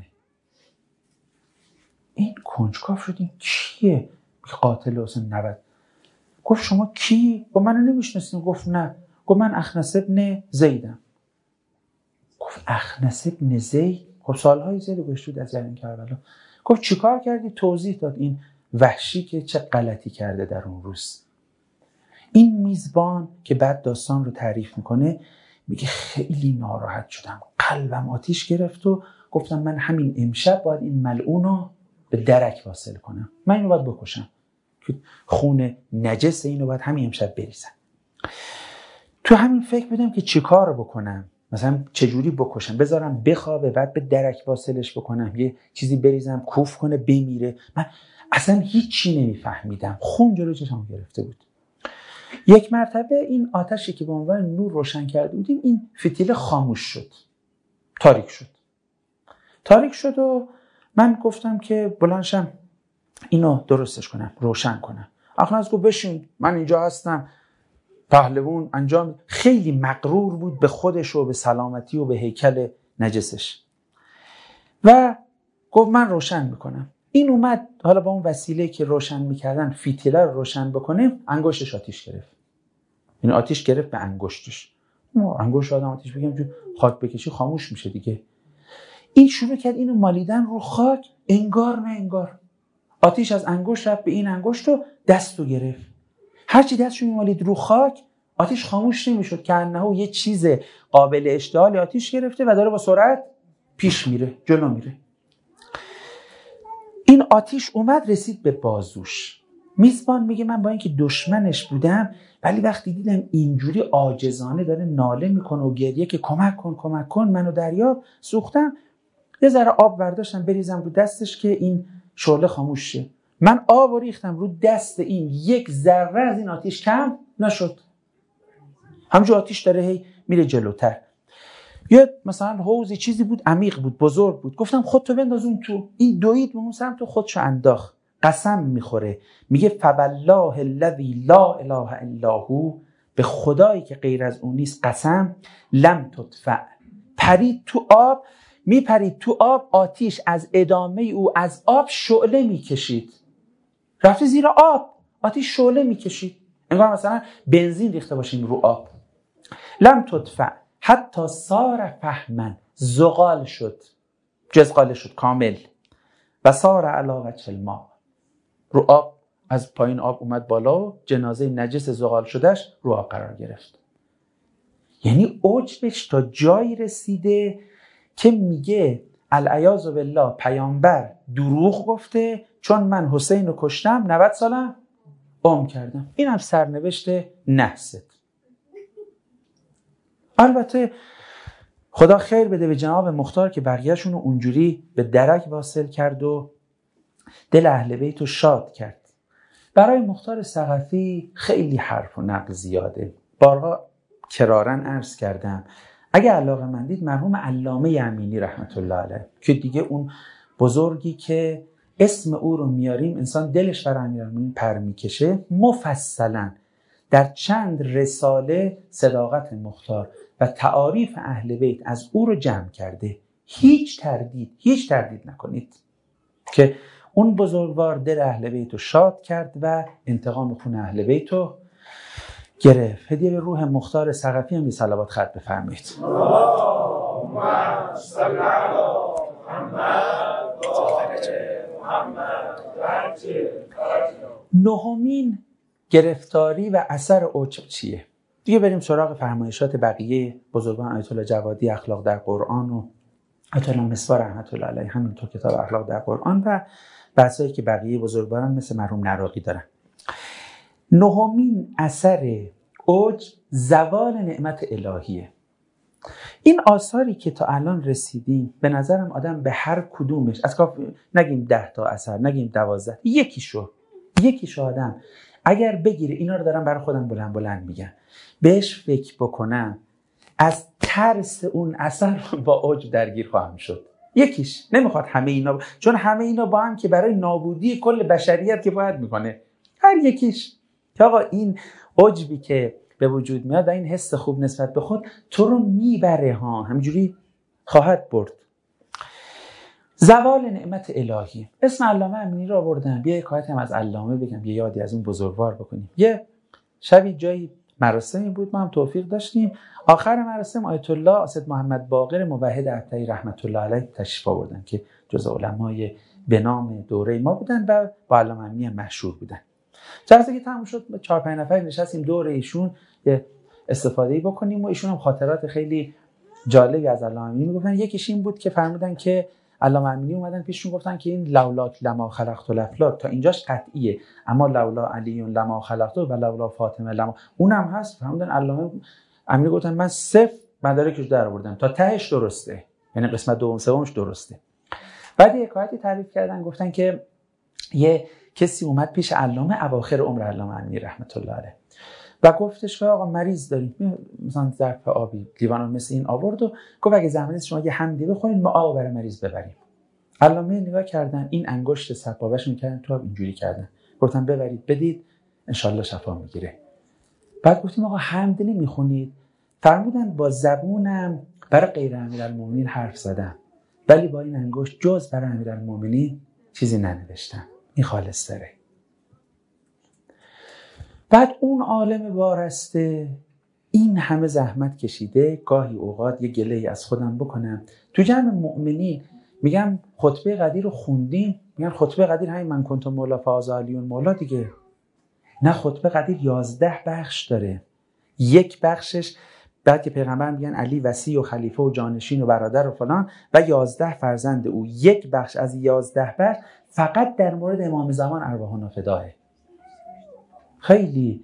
این کنجکاو شد این کیه قاتل حسین نود؟ گفت شما کی؟ گفت منو نمیشناسین؟ گفت نه. گفت من اخنس ابن زیدم. گفت اخنس ابن زید؟ خب سالهای زیاد گذشته از جریان کربلا. گفت چیکار کردی؟ توضیح داد این وحشی که چه غلطی کرده در اون روز. این میزبان که بعد داستان رو تعریف میکنه میگه خیلی ناراحت شدم، قلبم آتیش گرفت و گفتم من همین امشب باید این ملعون رو به درک واصل کنم، من اینو باید بکشم، خون نجس اینو باید همین امشب بریزم. تو همین فکر بودم که چی کار بکنم، مثلا چجوری بکشم، بذارم بخوابه بعد به درک واصلش بکنم، یه چیزی بریزم کوف کنه بمیره. من اصلا هیچی نمیفهمیدم، خون جلو چشمم گرفته بود. یک مرتبه این آتشی که به عنوان نور روشن کرده بودیم این فتیله خاموش شد، تاریک شد. تاریک شد و من گفتم که بلندشم اینو درستش کنم، روشن کنم. اخنس گفت بشین من اینجا هستم، پهلوان انجام. خیلی مغرور بود به خودش و به سلامتی و به هیکل نجسش و گفت من روشن میکنم. این اومد حالا با اون وسیله که روشن میکردن فتیله رو روشن بکنه، انگشتش آتیش گرفت. این آتیش گرفت به انگشتش. انگشت آدم آتیش بگیم چون خاک بکشی خاموش میشه دیگه. این شروع کرد اینو مالیدن رو خاک، انگار نه انگار. آتیش از انگشت رفت به این انگشت و دستو گرفت. هرچی دستشو میمالید رو خاک آتیش خاموش نمیشد، که انه یه چیز قابل اشتعال آتیش گرفته و داره با سرعت پیش میره، جلو میره. این آتیش اومد رسید به بازوش. میزبان میگه من با اینکه دشمنش بودم ولی وقتی دیدم اینجوری عاجزانه داره ناله میکنه و گریه که کمک کن کمک کن منو دریاب، سوختم. یه ذره آب برداشتم بریزم رو دستش که این شعله خاموش شه. من آب رو ریختم رو دست این، یک ذره از این آتیش کم نشد، همونجور آتیش داره هی میره جلوتر. یه مثلا حوضی چیزی بود، عمیق بود، بزرگ بود. گفتم خودتو بنداز اون تو. این دوید به اون سمت و خودشو انداخت. قسم میخوره میگه فوالله الذی لا اله الا هو، به خدایی که غیر از اون نیست قسم، لم تدفع، پرید تو آب. میپرید تو آب، آتیش از ادامه او از آب شعله میکشید، رفته زیر آب، آتیش شعله میکشید، انگار مثلا بنزین ریخته باشیم رو آب. لم تدفع حتی صار فحما، زغال شد، جزغاله شد کامل. و صار علی وجه الماء، رو آب، از پایین آب اومد بالا و جنازه نجس زغال شدهش رو آب قرار گرفت. یعنی عجبش تا جایی رسیده که میگه العیاذ بالله پیامبر دروغ گفته چون من حسین رو کشتم نود سالم عمر کردم. این هم سرنوشت نحست. البته خدا خیر بده به جناب مختار که بقیه‌شون رو اونجوری به درک واصل کرد و دل اهل بیت رو شاد کرد. برای مختار ثقفی خیلی حرف و نقل زیاده. بارها کرارن عرض کردم اگه علاقه‌مندید مرحوم علامه امینی رحمت الله علیه که دیگه اون بزرگی که اسم او رو میاریم انسان دلش برای امیرالمومنین پر میکشه، مفصلا در چند رساله صداقت مختار و تعاریف اهل بیت از او رو جمع کرده. هیچ تردید هیچ تردید نکنید که اون بزرگوار دل اهل بیت رو شاد کرد و انتقام خون اهل بیت رو گرفت. هدیه به روح مختار ثقفی هم یه صلوات خط بفرمایید. اللهم صل علی محمد. نهمین گرفتاری و اثر عجب چیه؟ دیگه بریم سراغ فرمایشات بقیه بزرگان آیت الله جوادی اخلاق در قرآن و آیت الله مصباح رحمت الله علیه همینطور کتاب اخلاق در قرآن و بحثایی که بقیه بزرگواران مثل مرحوم نراقی دارن. نهمین اثر عجب زوال نعمت الهیه. این آثاری که تا الان رسیدیم به نظرم آدم به هر کدومش از کاف نگیم ده تا اثر نگیم دوازده یکیشو یکیشو آدم اگر بگیره، اینا رو دارم برای خودم بلند بلند میگم، بهش فکر بکنم از ترس اون اثر با عجب درگیر خواهم شد. یکیش نمیخواد همه اینا ب... چون همه اینا با هم که برای نابودی کل بشریت که باید میکنه، هر یکیش که آقا این عجبی که به وجود میاد و این حس خوب نسبت به خود تو رو میبره ها، همجوری خواهد برد. زوال نعمت الهی. اسم علامه امینی رو آوردم، بیا حکایتی هم از علامه بگم، یه یادی از اون بزرگوار بکنیم. یه شبی جایی مراسمی بود، ما هم توفیق داشتیم. آخر مراسم آیت الله اسد محمد باقر موحد ابطحی رحمت الله علیه تشریف آوردن که جزء علمای به نام دوره ما بودن و با علامه امینی هم مشهور بودن. جلسه که تموم شد چهار پنج نفر نشستیم دور ایشون یه استفاده‌ای بکنیم و ایشون هم خاطرات خیلی جالبی از علامه امینی میگفتن. یکیش این بود که فرمودن که علامه امینی اومدن پیششون گفتن که این لولاک لما خلقت الافلاک تا اینجاش قطعیه، اما لولا علی لما خلقت و لولا فاطمه لما اونم هست. فرمودن علامه امینی گفتن من صفر مدارکش در آوردم تا تهش درسته، یعنی قسمت دوم سومش درسته. بعد یه حکایتی تعریف کردن، گفتن که یه کسی اومد پیش علامه اواخر عمر علامه امینی رحمت الله علیه و گفتش که آقا مریض داریم، مثلا ظرف آبی لیوان مثل این آورد و گفت اگه زحمت است شما یه حمدی بخورید ما آب برای مریض ببریم. علامه نگاه کردن، این انگشت سبابش میکردن تو آب اینجوری کردن، گفتن ببرید بدید انشالله شفا میگیره. بعد گفتیم آقا حمد نمیخونید؟ فرمودن با زبونم برای غیر امیرالمومنین حرف زدم ولی با این انگشت جز برای امیرالمومنین چیزی ننوشتم، این خالص تره. بعد اون عالم وارسته این همه زحمت کشیده، گاهی اوقات یه گله‌ای از خودم بکنم تو جمع مؤمنین میگم خطبه قدیر رو خوندیم، میگن خطبه قدیر همین من کنت مولا فاز علیون مولا دیگه. نه، خطبه قدیر یازده بخش داره. یک بخشش بعد که پیغمبر میگن علی وصی و خلیفه و جانشین و برادر و فلان و یازده فرزند او، یک بخش از یازده بخش فقط در مورد امام زمان ارواحنا فداه. خیلی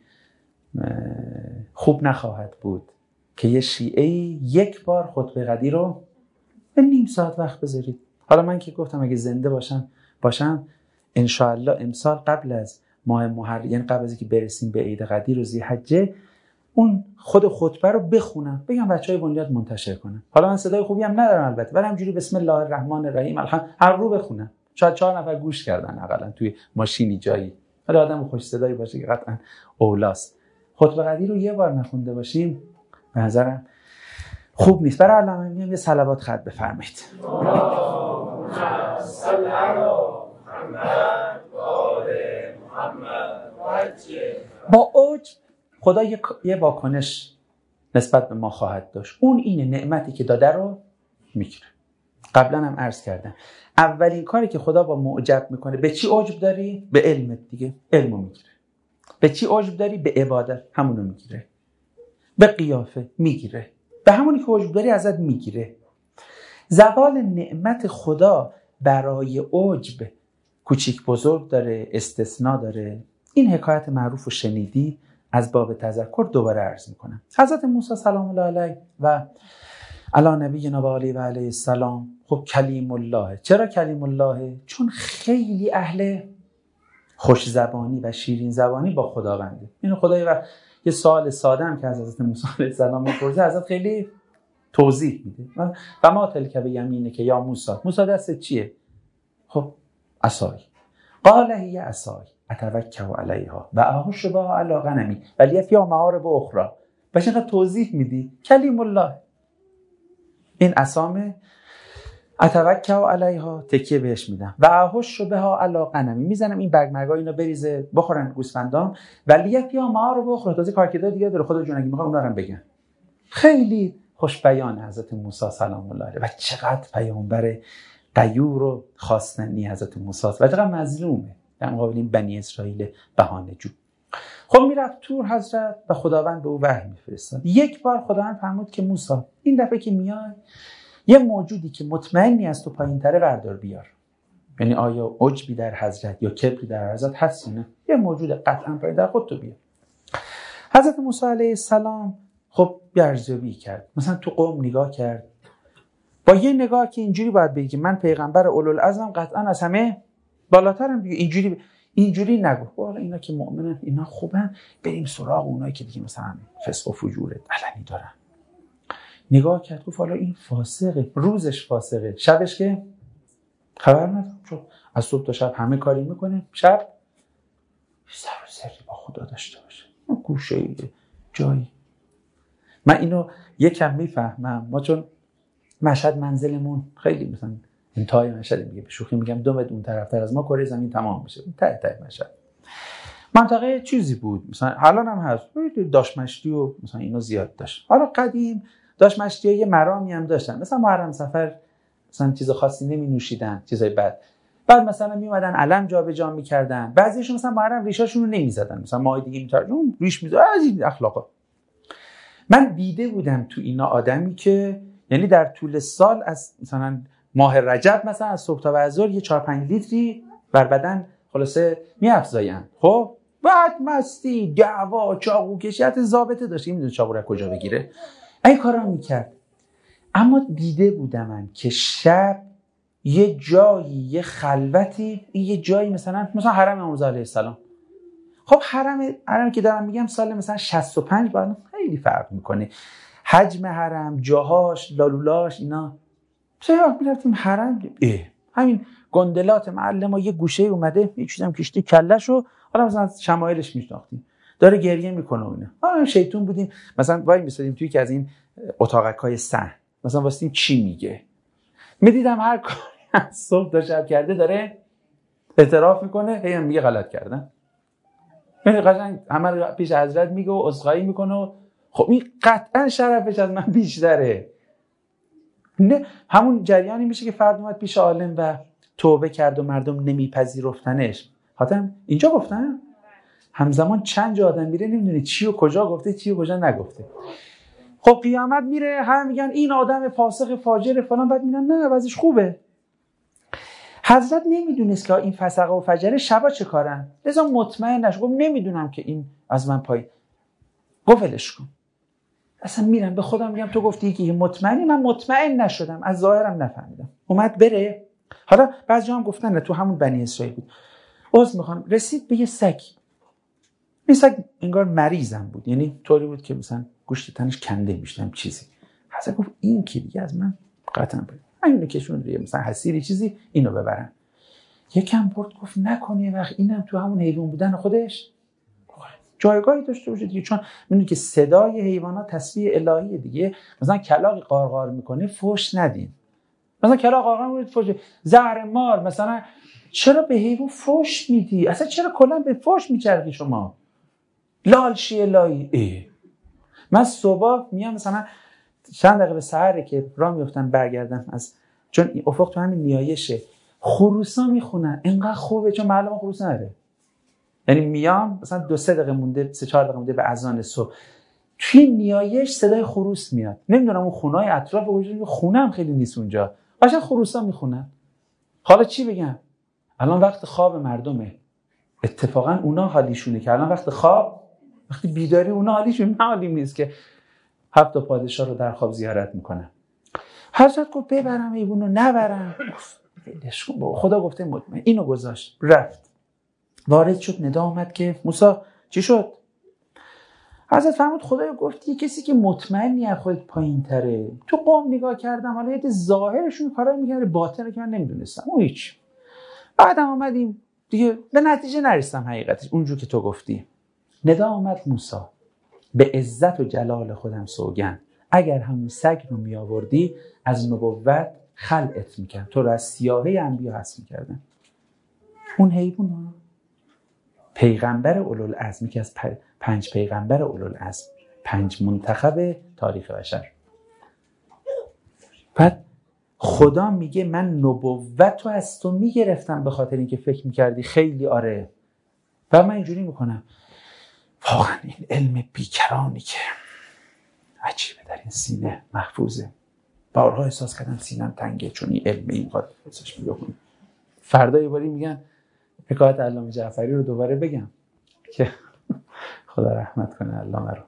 خوب نخواهد بود که یه شیعه یک بار خطبه قدیر رو به نیم ساعت وقت بذارید. حالا من که گفتم اگه زنده باشم باشم انشاءالله امسال قبل از ماه محرم، یعنی قبل از اینکه برسیم به عید قدیر و ذی‌حجه، اون خود خطبه رو بخونم بگم بچهای بنیاد منتشر کنن. حالا من صدای خوبی هم ندارم البته، ولی همجوری بسم الله الرحمن الرحیم الحمد هر رو بخونم. شاید چهار نفر گوش کردن حداقل توی ماشینی جایی، ولی آدم خوش صدایی باشه که قطعا اولاست. خطبه قدیر رو یه بار نخونده باشیم به نظرم خوب نیست. برای علامه میام یه صلوات خط بفرمایید. اللهم صل علی محمد و آل محمد. با عجب خدا یه واکنش نسبت به ما خواهد داشت. اون اینه نعمتی که داده رو میگیره. قبلا هم عرض کردم اولین کاری که خدا با معجب میکنه، به چی عجب داری؟ به علمت دیگه، علمو میگیره. به چی عجب داری؟ به عبادت، همونو میگیره. به قیافه میگیره، به همونی که عجب داری ازت میگیره. زوال نعمت خدا برای عجب کوچیک بزرگ داره، استثناء داره. این حکایت معروف رو شنیدی از باب تذکر دوباره عرض میکنم. حضرت موسی سلام الله علیه و علی نبینا و علیه و علیه السلام، خب کلیم الله. چرا کلیم الله؟ چون خیلی اهل خوش زبانی و شیرین زبانی با خداونده. اینو خدای و یه سوال ساده هم که از حضرت موسی علیه السلام میپرسه، حضرت خیلی توضیح میده. و ما تلک بیمینه که یا موسی، موسی دست چیه؟ خب عصای. قال هی عصای اتوکل علیها و احش بها علی غنمی ولی فیها معارب اخرى. باشه اینقدر توضیح میدی. کلیم الله این عصامه، اتوکل علیها تکیه بهش میدم و احش بها علی غنمی، میزنم این برگ مرگا اینا بریزه بخورن گوسفندام، ولی فیها معارب اخرى. تازه کارکردا دیگه داره خدا جون اگه میخوام اونا رو بگن. خیلی خوش بیان حضرت موسی سلام الله علیه و چقدر پیامبر غیور و خواستنی حضرت موسی و چقدر مظلومه در مقابل این بنی اسرائیل بهانه جو. خب میرفت تور حضرت و خداوند به او وحی میفرستاد. یک بار خداوند فرمود که موسی این دفعه که میای یه موجودی که مطمئنی از تو پایین‌تره بردار بیار. یعنی آیا عجبی در حضرت یا کبری در حضرت هست یا نه؟ یه موجود قطعا پایین در خود تو بیار. حضرت موسی علیه السلام خب ارزیابی کرد. مثلا تو قوم نگاه کرد، با یه نگاه که اینجوری باید بگی که من پیغمبر اولوالعزمم، قطعا از همه بالاترم دیگه. اینجوری اینجوری نگو والا اینا که مؤمنن، اینا خوبن، بریم سراغ اونایی که دیگه مثلا فسق و فجور علنی دارن. نگاه کرد گفت حالا این فاسقه، روزش فاسقه، شبش که خبر ندارم، چون از صبح تا شب همه کاری میکنه، شب سر و سری با خدا داشته باشه، اون گوشه جایی. من اینو یکم میفهمم، ما چون مشهد منزلمون خیلی مثلا انتهای مشهد، میگه به شوخی میگم دو متر اون طرفتر از ما کره زمین تمام میشه، ته ته مشهد منطقه چیزی بود. مثلا الان هم هست داش مشتی و مثلا اینا زیاد داشت. حالا قدیم داش مشتی یه مرامی هم داشتن، مثلا محرم سفر مثلا چیز خاصی نمی نوشیدن، چیزای بد. بعد مثلا می اومدن علم جابجا میکردن، بعضیشون مثلا محرم ریشاشون رو نمیزدن، مثلا ماهای دیگه میترجون ریش میذاره، از این اخلاقا. من دیده بودم تو اینا آدمی که یعنی در طول سال از مثلا ماه رجب مثلا از صبح تا بعد ظهر یه چهار پنج لیتری بر بدن خلاصه میافزاین. خب بعد مستی، دعوا، چاقو کشی، حتی ضابطه داشت میدونه چاقو رو کجا بگیره، این کارا میکرد. اما دیده بودم من که شب یه جایی، یه خلوتی، یه جایی مثلا مثلا حرم امام علیه السلام. خب حرم حرمی که دارم میگم سال مثلا شصت و پنج با خیلی فرق میکنه، حجم حرم، جاهاش، لالولاش، اینا. چرا میرفتیم حرم؟ اه همین گندلات معلم ما یه گوشه اومده یه چیزام کشتی کلهشو، حالا مثلا شمایلش میشناختیم، داره گریه میکنه اونه. حالا شیطون بودیم مثلا وای میسادیم توی که از این اتاقکای صحن، مثلا واسطیم چی میگه، میدیدم هر کاری از صبح تا شب کرده داره اعتراف میکنه، هی هم میگه غلط کردم. یعنی قشنگ همه پیش حضرت میگه و عذرخواهی میکنه و خب این قطعا شرفش از من بیشتره. نه همون جریانی میشه که فرد اومد پیش عالم و توبه کرد و مردم نمیپذیرفتنش. حاتم اینجا گفتن همزمان چند جا آدم میره نمیدونی چی و کجا گفته، چی و کجا نگفته. خب قیامت میره هم میگن این آدم فاسق فاجر فلان، بعد میگن نه وضعش خوبه. حضرت نمیدونست که این فسقه و فجره شبا چه کارن، لذا مطمئن نشد. گفت نمیدونم که این از من پای گفت ولش کن. اصلا میرم به خودم میگم تو گفتی که مطمئنی، من مطمئن نشدم، از ظاهرم نفهمیدم. اومد بره. حالا بعضی هم گفتن نه تو همون بنی اسرائیل بود. عذر میخوام، رسید به یه سگ. این سگ انگار مریضم بود، یعنی طوری بود که مثلا گوشت تنش کنده میشدم چیزی. حضرت گفت این کی دیگه از من قطعا بود. اینو کشون دیگه مثلا حسیری چیزی اینو ببرن. یکم برد گفت نکنه وقت اینم تو همون حیوان بودن خودش جایگاهی داشته باشه دیگه، چون میدونی که صدای حیوانات تسبیح الهیه دیگه. مثلا کلاغی قارقار میکنه فوش ندین، مثلا کلاغ قارقار میکنه فوش، زهر مار مثلا چرا به حیوان فوش میدی؟ اصلا چرا کلا به فوش میچرخی شما؟ لال شی الهی. ای من صبح میام مثلا چند دقیقه به سحره که راه میافتم برگردم از، چون افق تو همین نیایشه، خروسا میخونن انقدر خوبه، چون معلومه خروس نره. یعنی میام مثلا دو سه دقیقه مونده، سه چهار دقیقه مونده به اذان صبح، توی نیایش صدای خروس میاد. نمیدونم اون خونه‌های اطراف وجود خونه هم خیلی نیست اونجا، قشنگ خروسا میخونن. حالا چی بگم؟ الان وقت خواب مردمه. اتفاقا اونا حالیشونه که الان وقت خواب وقتی بیداری اونا حالیشون حالی نیست که هفت تا پادشاه رو در خواب زیارت میکنن. حضرت گفت ببرم ایوونو نبرم، ولش کن بابا، خدا گفته مطمئن. اینو گذاشت رفت. وارد شد، ندا اومد که موسی چی شد؟ حضرت فرمود خدایا گفتی کسی که مطمئنی از خودت پایین تره. تو قوم نگاه کردم، حالا یه ظاهرشون کارا میکنه، باطن که من نمیدونستم اون هیچ. بعدم اومدیم دیگه به نتیجه نرسیدم حقیقتش اونجور که تو گفتی. ندا اومد موسی به عزت و جلال خودم سوگند اگر همون سگ رو می آوردی از نبوت خلعت میکرد، تو رو از سیاهه انبیا حذف میکردن. اون حیوان ها پیغمبر اولوالعزم، که از پنج پیغمبر اولوالعزم، پنج منتخب تاریخ بشر. بعد خدا میگه من نبوت رو از تو میگرفتم به خاطر اینکه فکر میکردی خیلی آره. و من اینجوری میکنم واقعا این علم بیکرانی که عجیبه در این سینه محفوظه. بارها احساس کردم سینم تنگه چون این علم اینقدر حسش میگم. فردا یه باری میگن حکایت علامه جعفری رو دوباره بگم که خدا رحمت کنه علامه رو،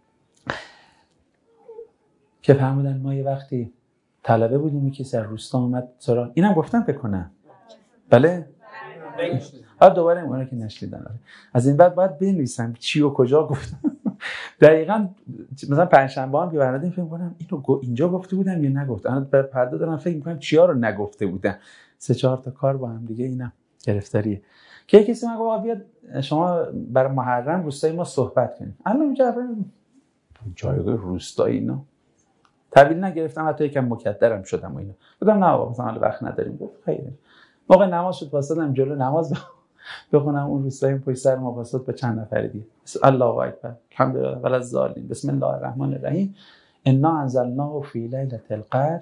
که فرمودن ما یه وقتی طلبه بودیم که سر روستا اومد سراغ، اینم گفتم فکر کنم بله ها دوباره اونه که نشلیدن. از این بعد باید بنویسم چی و کجا گفتم دقیقاً. مثلا پنجشنبه هم که برادرم فکر کنم اینو اینجا گفته بودم یا نگفتم. انا به پرده دارم فکر می‌کنم چیا رو نگفته بودم. سه چهار تا کار با هم دیگه اینم گرفتاریه. که کسی من گفت بیاد شما برای محرم روستای ما صحبت کنیم. الان جعفر جایگاه روستایی اینا طویل نگرفتم، حتی یکم مکدرم شدم و اینا. گفتم نه بابا مثلا وقت نداریم. گفت خیلی. موقع نماز شد واسطم جلو نماز بخونم اون روستای پشت سر ما واسط با چند نفر دیگه. الله اکبر الحمدلله ولا الضالین بسم الله الرحمن الرحیم انا انزلناه فی لیلة القدر.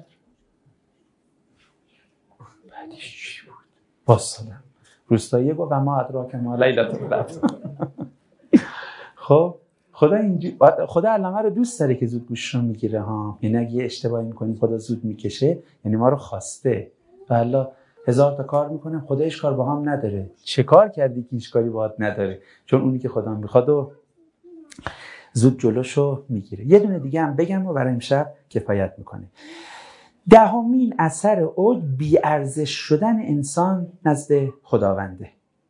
بعدش چی بود؟ واسطم روستایی گفت و ما ادراک ما لیلة القدر. خب خدا اینجوری، خدا علامه رو دوست داره که زود گوش رو میگیره ها. یعنی اگه یه اشتباهی میکنیم خدا زود میکشه، یعنی ما رو خواسته. و الله هزار تا کار میکنه، خدا هیچ کار با هم نداره. چه کار کردی که هیچ کاری باهات نداره؟ چون اونی که خدا میخواد و زود جلوشو میگیره. یه دونه دیگه هم بگم و برای امشب کفایت میکنه. دهمین اثر عجب بی ارزش شدن انسان نزد خداونده.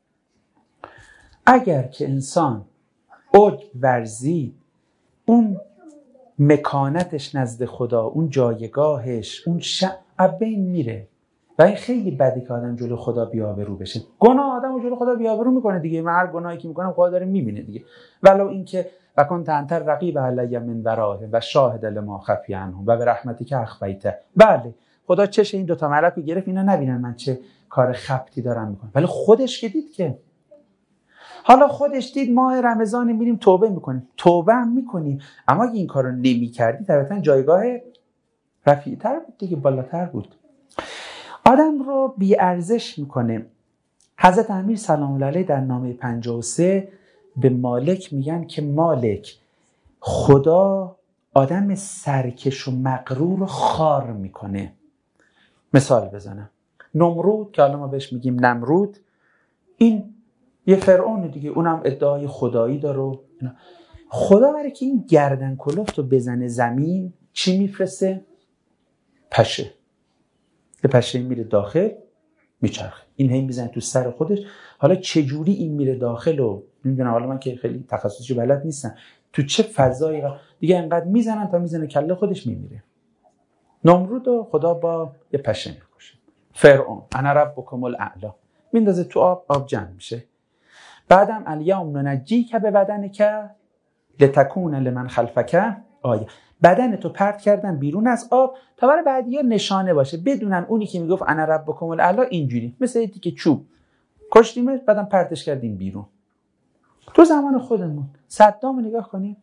اگر که انسان عجب ورزید، اون مکانتش نزد خدا، اون جایگاهش، اون شعب بین میره. و این خیلی بده که آدم جلو خدا بی‌آبرو بشه. گناه آدم جلو خدا بی‌آبرو میکنه دیگه. من هر گناهی که میکنم خدا داره میبینه دیگه. ولو اینکه وکن تنتر رقیب علی من وراه و شاهد لما خفی عنه و به رحمتی که اخفیته. بله خدا چش این دوتا ملک رو گرفت اینا نبینن من چه کار خبتی دارم میکنم، ولی خودش که دید که حالا خودش دید ماه رمضان میریم توبه میکنیم، توبه هم میکنیم، اما اگه این کارو نمیکردی طبعا جایگاه رفیع‌تر بود دیگه، بالاتر بود. آدم رو بی ارزش میکنه. حضرت امیر سلام الله علیه در نامه پنجاه و سه به مالک میگن که مالک خدا آدم سرکش و مغرور رو خار میکنه. مثال بزنم، نمرود که الان ما بهش میگیم نمرود، این یه فرعون دیگه، اونم ادعای خدایی داره. خدا برای که این گردن کلفت رو بزنه زمین چی میفرسته؟ پشه. یه پشه میره داخل میچرخه، این هی میزنه تو سر خودش. حالا چجوری این میره داخل و نمیدونم، حالا من که خیلی تخصصی بلد نیستم تو چه فضایی دیگه انقدر میزنن تا میزنه کله خودش میمیره. نمرود و خدا با یه پشه میکشه. فرعون انا ربکم الاعلی میندازه تو آب، آب جمع میشه. بعدم الیوم ننجیک ببدنک لتکون لمن خلفک آیه، بدن تو پرت کردن بیرون از آب تا برای بعدیا نشانه باشه، بدونن اونی که میگفت انا ربکم الاعلی اینجوری مثل یه تیکه چوب کشتیمش بعدم پرتش کردیم بیرون. تو زمان خودمون صدام رو نگاه کنیم،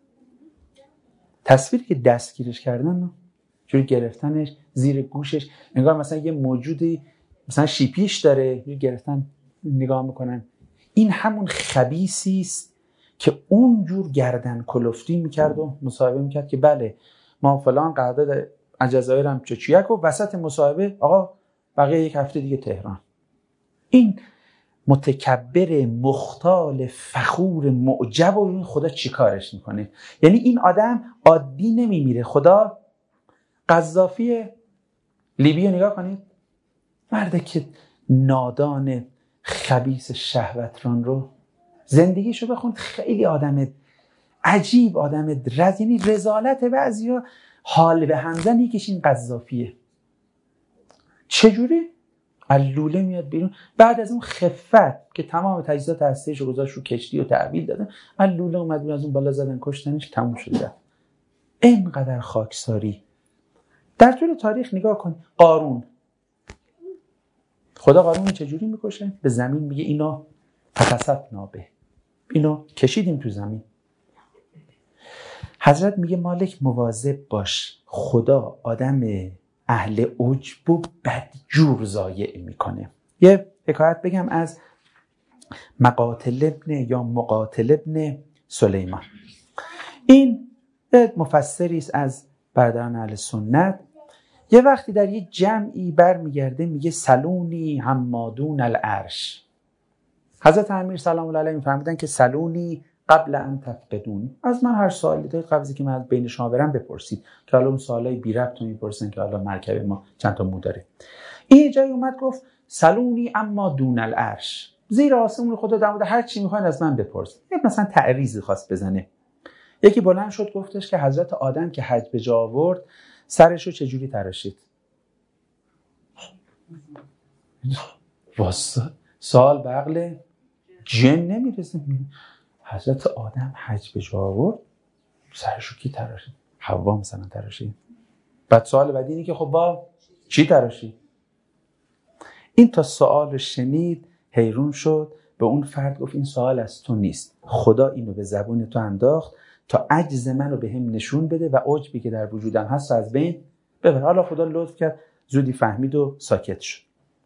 تصویری که دستگیرش کردن جوری گرفتنش زیر گوشش، انگار مثلا یه موجودی مثلا شیپیش داره گرفتن نگاه میکنن. این همون خبیثی است که اونجور گردن کلفتی میکرد و مصاحبه میکرد که بله ما فلان قرارداد الجزایر هم چچیک و وسط مصاحبه آقا بقیه یک هفته دیگه تهران. این متکبر، مختال، فخور، معجب، و این خدا چی کارش میکنه. یعنی این آدم عادی نمیمیره. خدا قذافی لیبی رو نگاه کنید، مرده که نادان خبیث شهوتران رو زندگیشو بخون، خیلی آدم عجیب، آدم رز، یعنی رذالت بعضیا حال به همزن یکیش این قذافیه. چجوری؟ اللوله میاد بیرون بعد از اون خفت که تمام تجهیزات هسته‌ایشو گذاشت رو کشتی و تحویل دادن، اللوله اومد بیرون، از اون بالا زدن کشتنش، تموم شده. اینقدر خاکساری در طول تاریخ. نگاه کن قارون، خدا قارون چجوری میکشه؟ به زمین میگه اینو فخسفنا به، اینو کشیدیم تو زمین. حضرت میگه مالک مواظب باش، خدا آدم اهل عجب و بدجور ضایع میکنه. یه حکایت بگم از مقاتل ابن یا مقاتل ابن سلیمان. این مفسری است از برادران اهل سنت. یه وقتی در یه جمعی برمیگرده میگه سلونی حمادون العرش. حضرت امیر سلام الله علیه میفرمودن که سلونی قبل ان تفقدون، از من هر سوالی دارید قبل از اینکه من از بین شما برم بپرسید. که حالا اون سوالای بی ربط میپرسن که حالا مرکب ما چند تا مو داره. این جای اومد گفت سلونی اما دون العرش، زیر آسمون خدا در مورد هر چی میخواین از من بپرسید. مثلا تعریضی خواست بزنه. یکی بلند شد گفتش که حضرت آدم که حج به جا آورد سرشو چجوری تراشید؟ واسه سوال به عقل جن نمیرسه. حضرت آدم حج به جا آورد سرشو کی تراشید؟ حوا مثلا تراشید. بعد سوال بعدی اینه که خب با چی تراشید؟ این تا سوال شنید حیرون شد، به اون فرد گفت این سوال از تو نیست، خدا اینو به زبون تو انداخت تا عجز منو به هم نشون بده و عجبی که در وجودم هست از بین ببر. حالا خدا لطف کرد زودی فهمید و ساکت شد.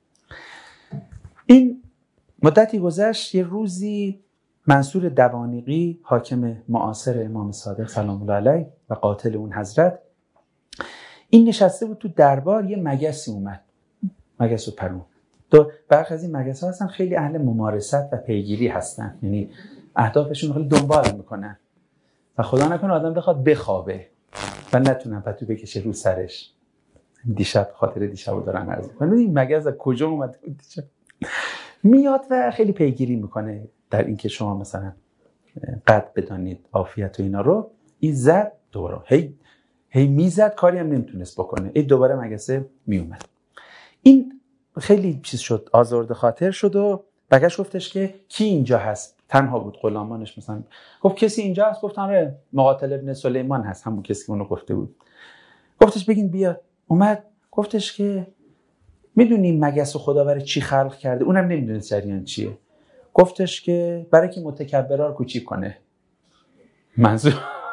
این مدتی گذشت. یه روزی منصور دوانیقی حاکم معاصر امام صادق سلام الله علیه و قاتل اون حضرت، این نشسته بود تو دربار. یه مگسی اومد، مگس و پرون. دو برخی از این مگس ها هستن خیلی اهل ممارست و پیگیری هستن، یعنی اهدافشون خیلی دنبال میکنن و خدا نکنه آدم بخواد بخوابه و نتونم پتو بکشه رو سرش. دیشب خاطر دیشبو دارم عرض میکنم. این مگس از کجا اومد دیشب میاد و خیلی پیگیری میکنه در این که شما مثلا قد بدانید عافیت و اینا رو. این زد دوباره هی هی میزد، کاری هم نمیتونست بکنه. این دوباره مگسه میومد. این خیلی چیز شد، آزرده خاطر شد و بگش گفتش که کی اینجا هست؟ تنها بود، غلامانش مثلا. گفت کسی اینجا هست؟ گفت آره مقاتل ابن سلیمان هست، همون کسی که اونو گفته بود. گفتش بگین بیاد. اومد گفتش که میدونی مگس و خدا برای چی خلق کرده؟ اونم نمیدونه جریان چیه. گفتش که برای که متکبرها رو کوچیک کنه. منظور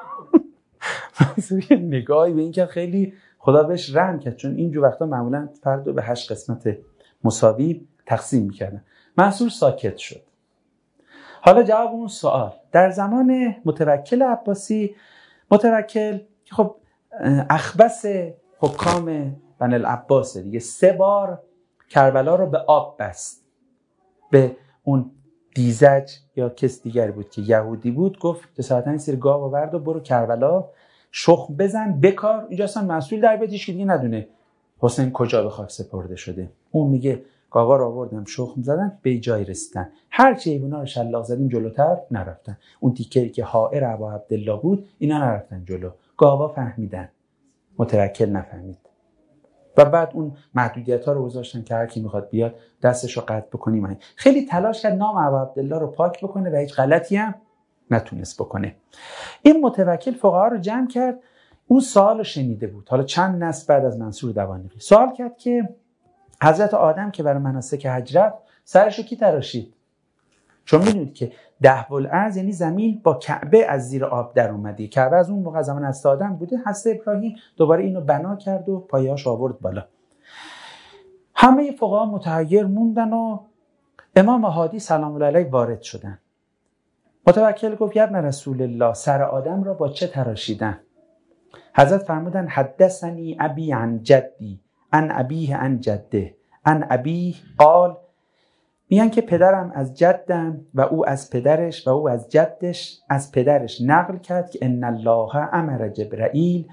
منظور نگاهی به این که خیلی خدا بهش رحم کرد، چون اینجور وقتا معمولا فرد رو به هشت قسمت مساوی تقسیم میکردن. منصور ساکت شد. حالا جواب اون سوال. در زمان متوکل عباسی، متوکل که خب اخبث حکام بن العباس دیگه، سه بار کربلا رو به آب بست. به اون دیزج یا کس دیگر بود که یهودی بود، گفت جسارتا این سیر گاو آورد و برو کربلا شخم بزن بکار. اینجا اصلا مسئول در بیتش که دیگه ندونه حسین کجا به خاک سپرده شده. اون میگه گاوا رو آوردم شخم زدن به جای رسیدن، هر چی ایونا رو شلاق زدیم جلوتر نرفتن. اون تیکه‌ای که حائر ابا عبدالله بود اینا نرفتن جلو، گاوا فهمیدن، متوکل نفهمید. و بعد اون محدودیت ها رو گذاشتن که هر کی میخواد بیاد دستش رو قطع بکنیم. خیلی تلاش کرد نام ابا عبدالله رو پاک بکنه و هیچ غلطی هم نتونست بکنه. این متوکل فقها رو جمع کرد. اون سوال رو شنیده بود، حالا چند نسل بعد از منصور دوانیقی، سوال کرد که حضرت آدم که برای مناسک حج رفت سرش رو کی تراشید؟ چون میدونید که ده والارض یعنی زمین با کعبه از زیر آب در اومدی. کعبه از اون موقع زمان هست آدم بوده. حضرت ابراهیم دوباره اینو بنا کرد و پایه‌اش آورد بالا. همه فقها متحیر موندن و امام هادی سلام الله علیه وارد شدن. متوکل گفت یا ابن رسول الله، سر آدم را با چه تراشیدن؟ حضرت فرمودن حدثنی ابی عن جدی عن ابیه عن جده عن ابیه قال میگن که پدرم از جدم و او از پدرش و او از جدش از پدرش نقل کرد که ان الله امر جبرائیل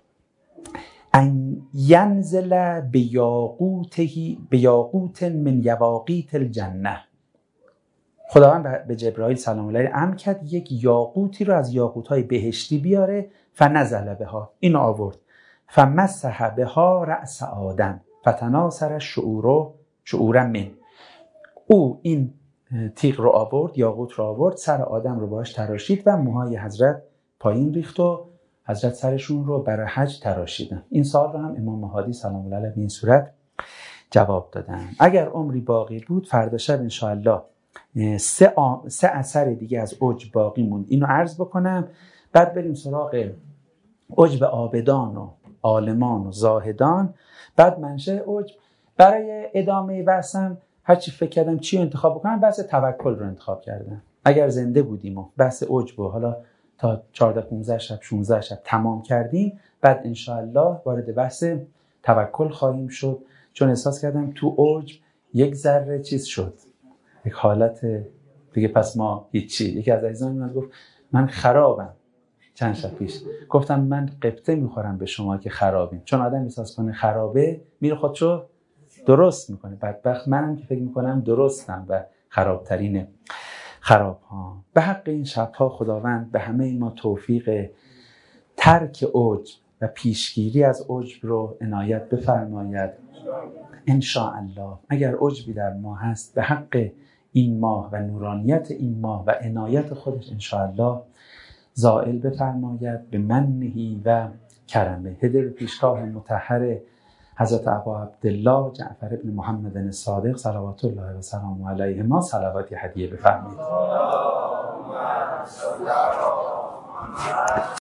ان ینزل بیاقوته بیاقوت من یواقیت الجنه. خداوند به جبرائیل سلام الله علیه امر کرد یک یاقوتی رو از یاقوت‌های بهشتی بیاره. فنزل بها، اینو آورد. فمسح بها رأس آدم فتناثر شعور شعورا من. او این تیغ رو آورد، یاقوت رو آورد، سر آدم رو باهاش تراشید و موهای حضرت پایین ریخت و حضرت سرشون رو برای حج تراشیدن. این سوال رو هم امام مهدی سلام الله علیه به این صورت جواب دادن. اگر عمری باقی بود فردا شب ان شاء الله سه, آ... سه اثر دیگه از عجب باقی موند، اینو عرض بکنم، بعد بریم سراغ عجب عابدان و عالمان و زاهدان. بعد منشأ عجب. برای ادامه بحثم هرچی فکر کردم چی انتخاب بکنم، بحث توکل رو انتخاب کردم. اگر زنده بودیم و بحث عجب و حالا تا چهارده پانزده شب شانزده شب تمام کردیم، بعد ان شاء الله وارد بحث توکل خواهیم شد، چون احساس کردم تو عجب یک ذره چیز شد، یک حالت دیگه، پس ما هیچی. یکی از عزیزان من گفت من خرابم چند شب پیش، گفتم من قبطه میخورم به شما که خرابیم، چون آدم احساس کنه خرابه میره خودشو درست میکنه. بدبخت منم که فکر میکنم درستم و خرابترین خراب ها. به حق این شبها خداوند به همه ما توفیق ترک عجب و پیشگیری از عجب رو عنایت بفرماید ان شاء الله. اگر عجبی در ما هست به حق این ماه و نورانیت این ماه و عنایت خودش ان شاء الله زائل بفرماید به منهی و کرمه. هدر پیشگاه مطهر حضرت ابا عبدالله جعفر ابن محمد الصادق صلوات الله و سلام علیه ما صلواتی هدیه بفرمایید.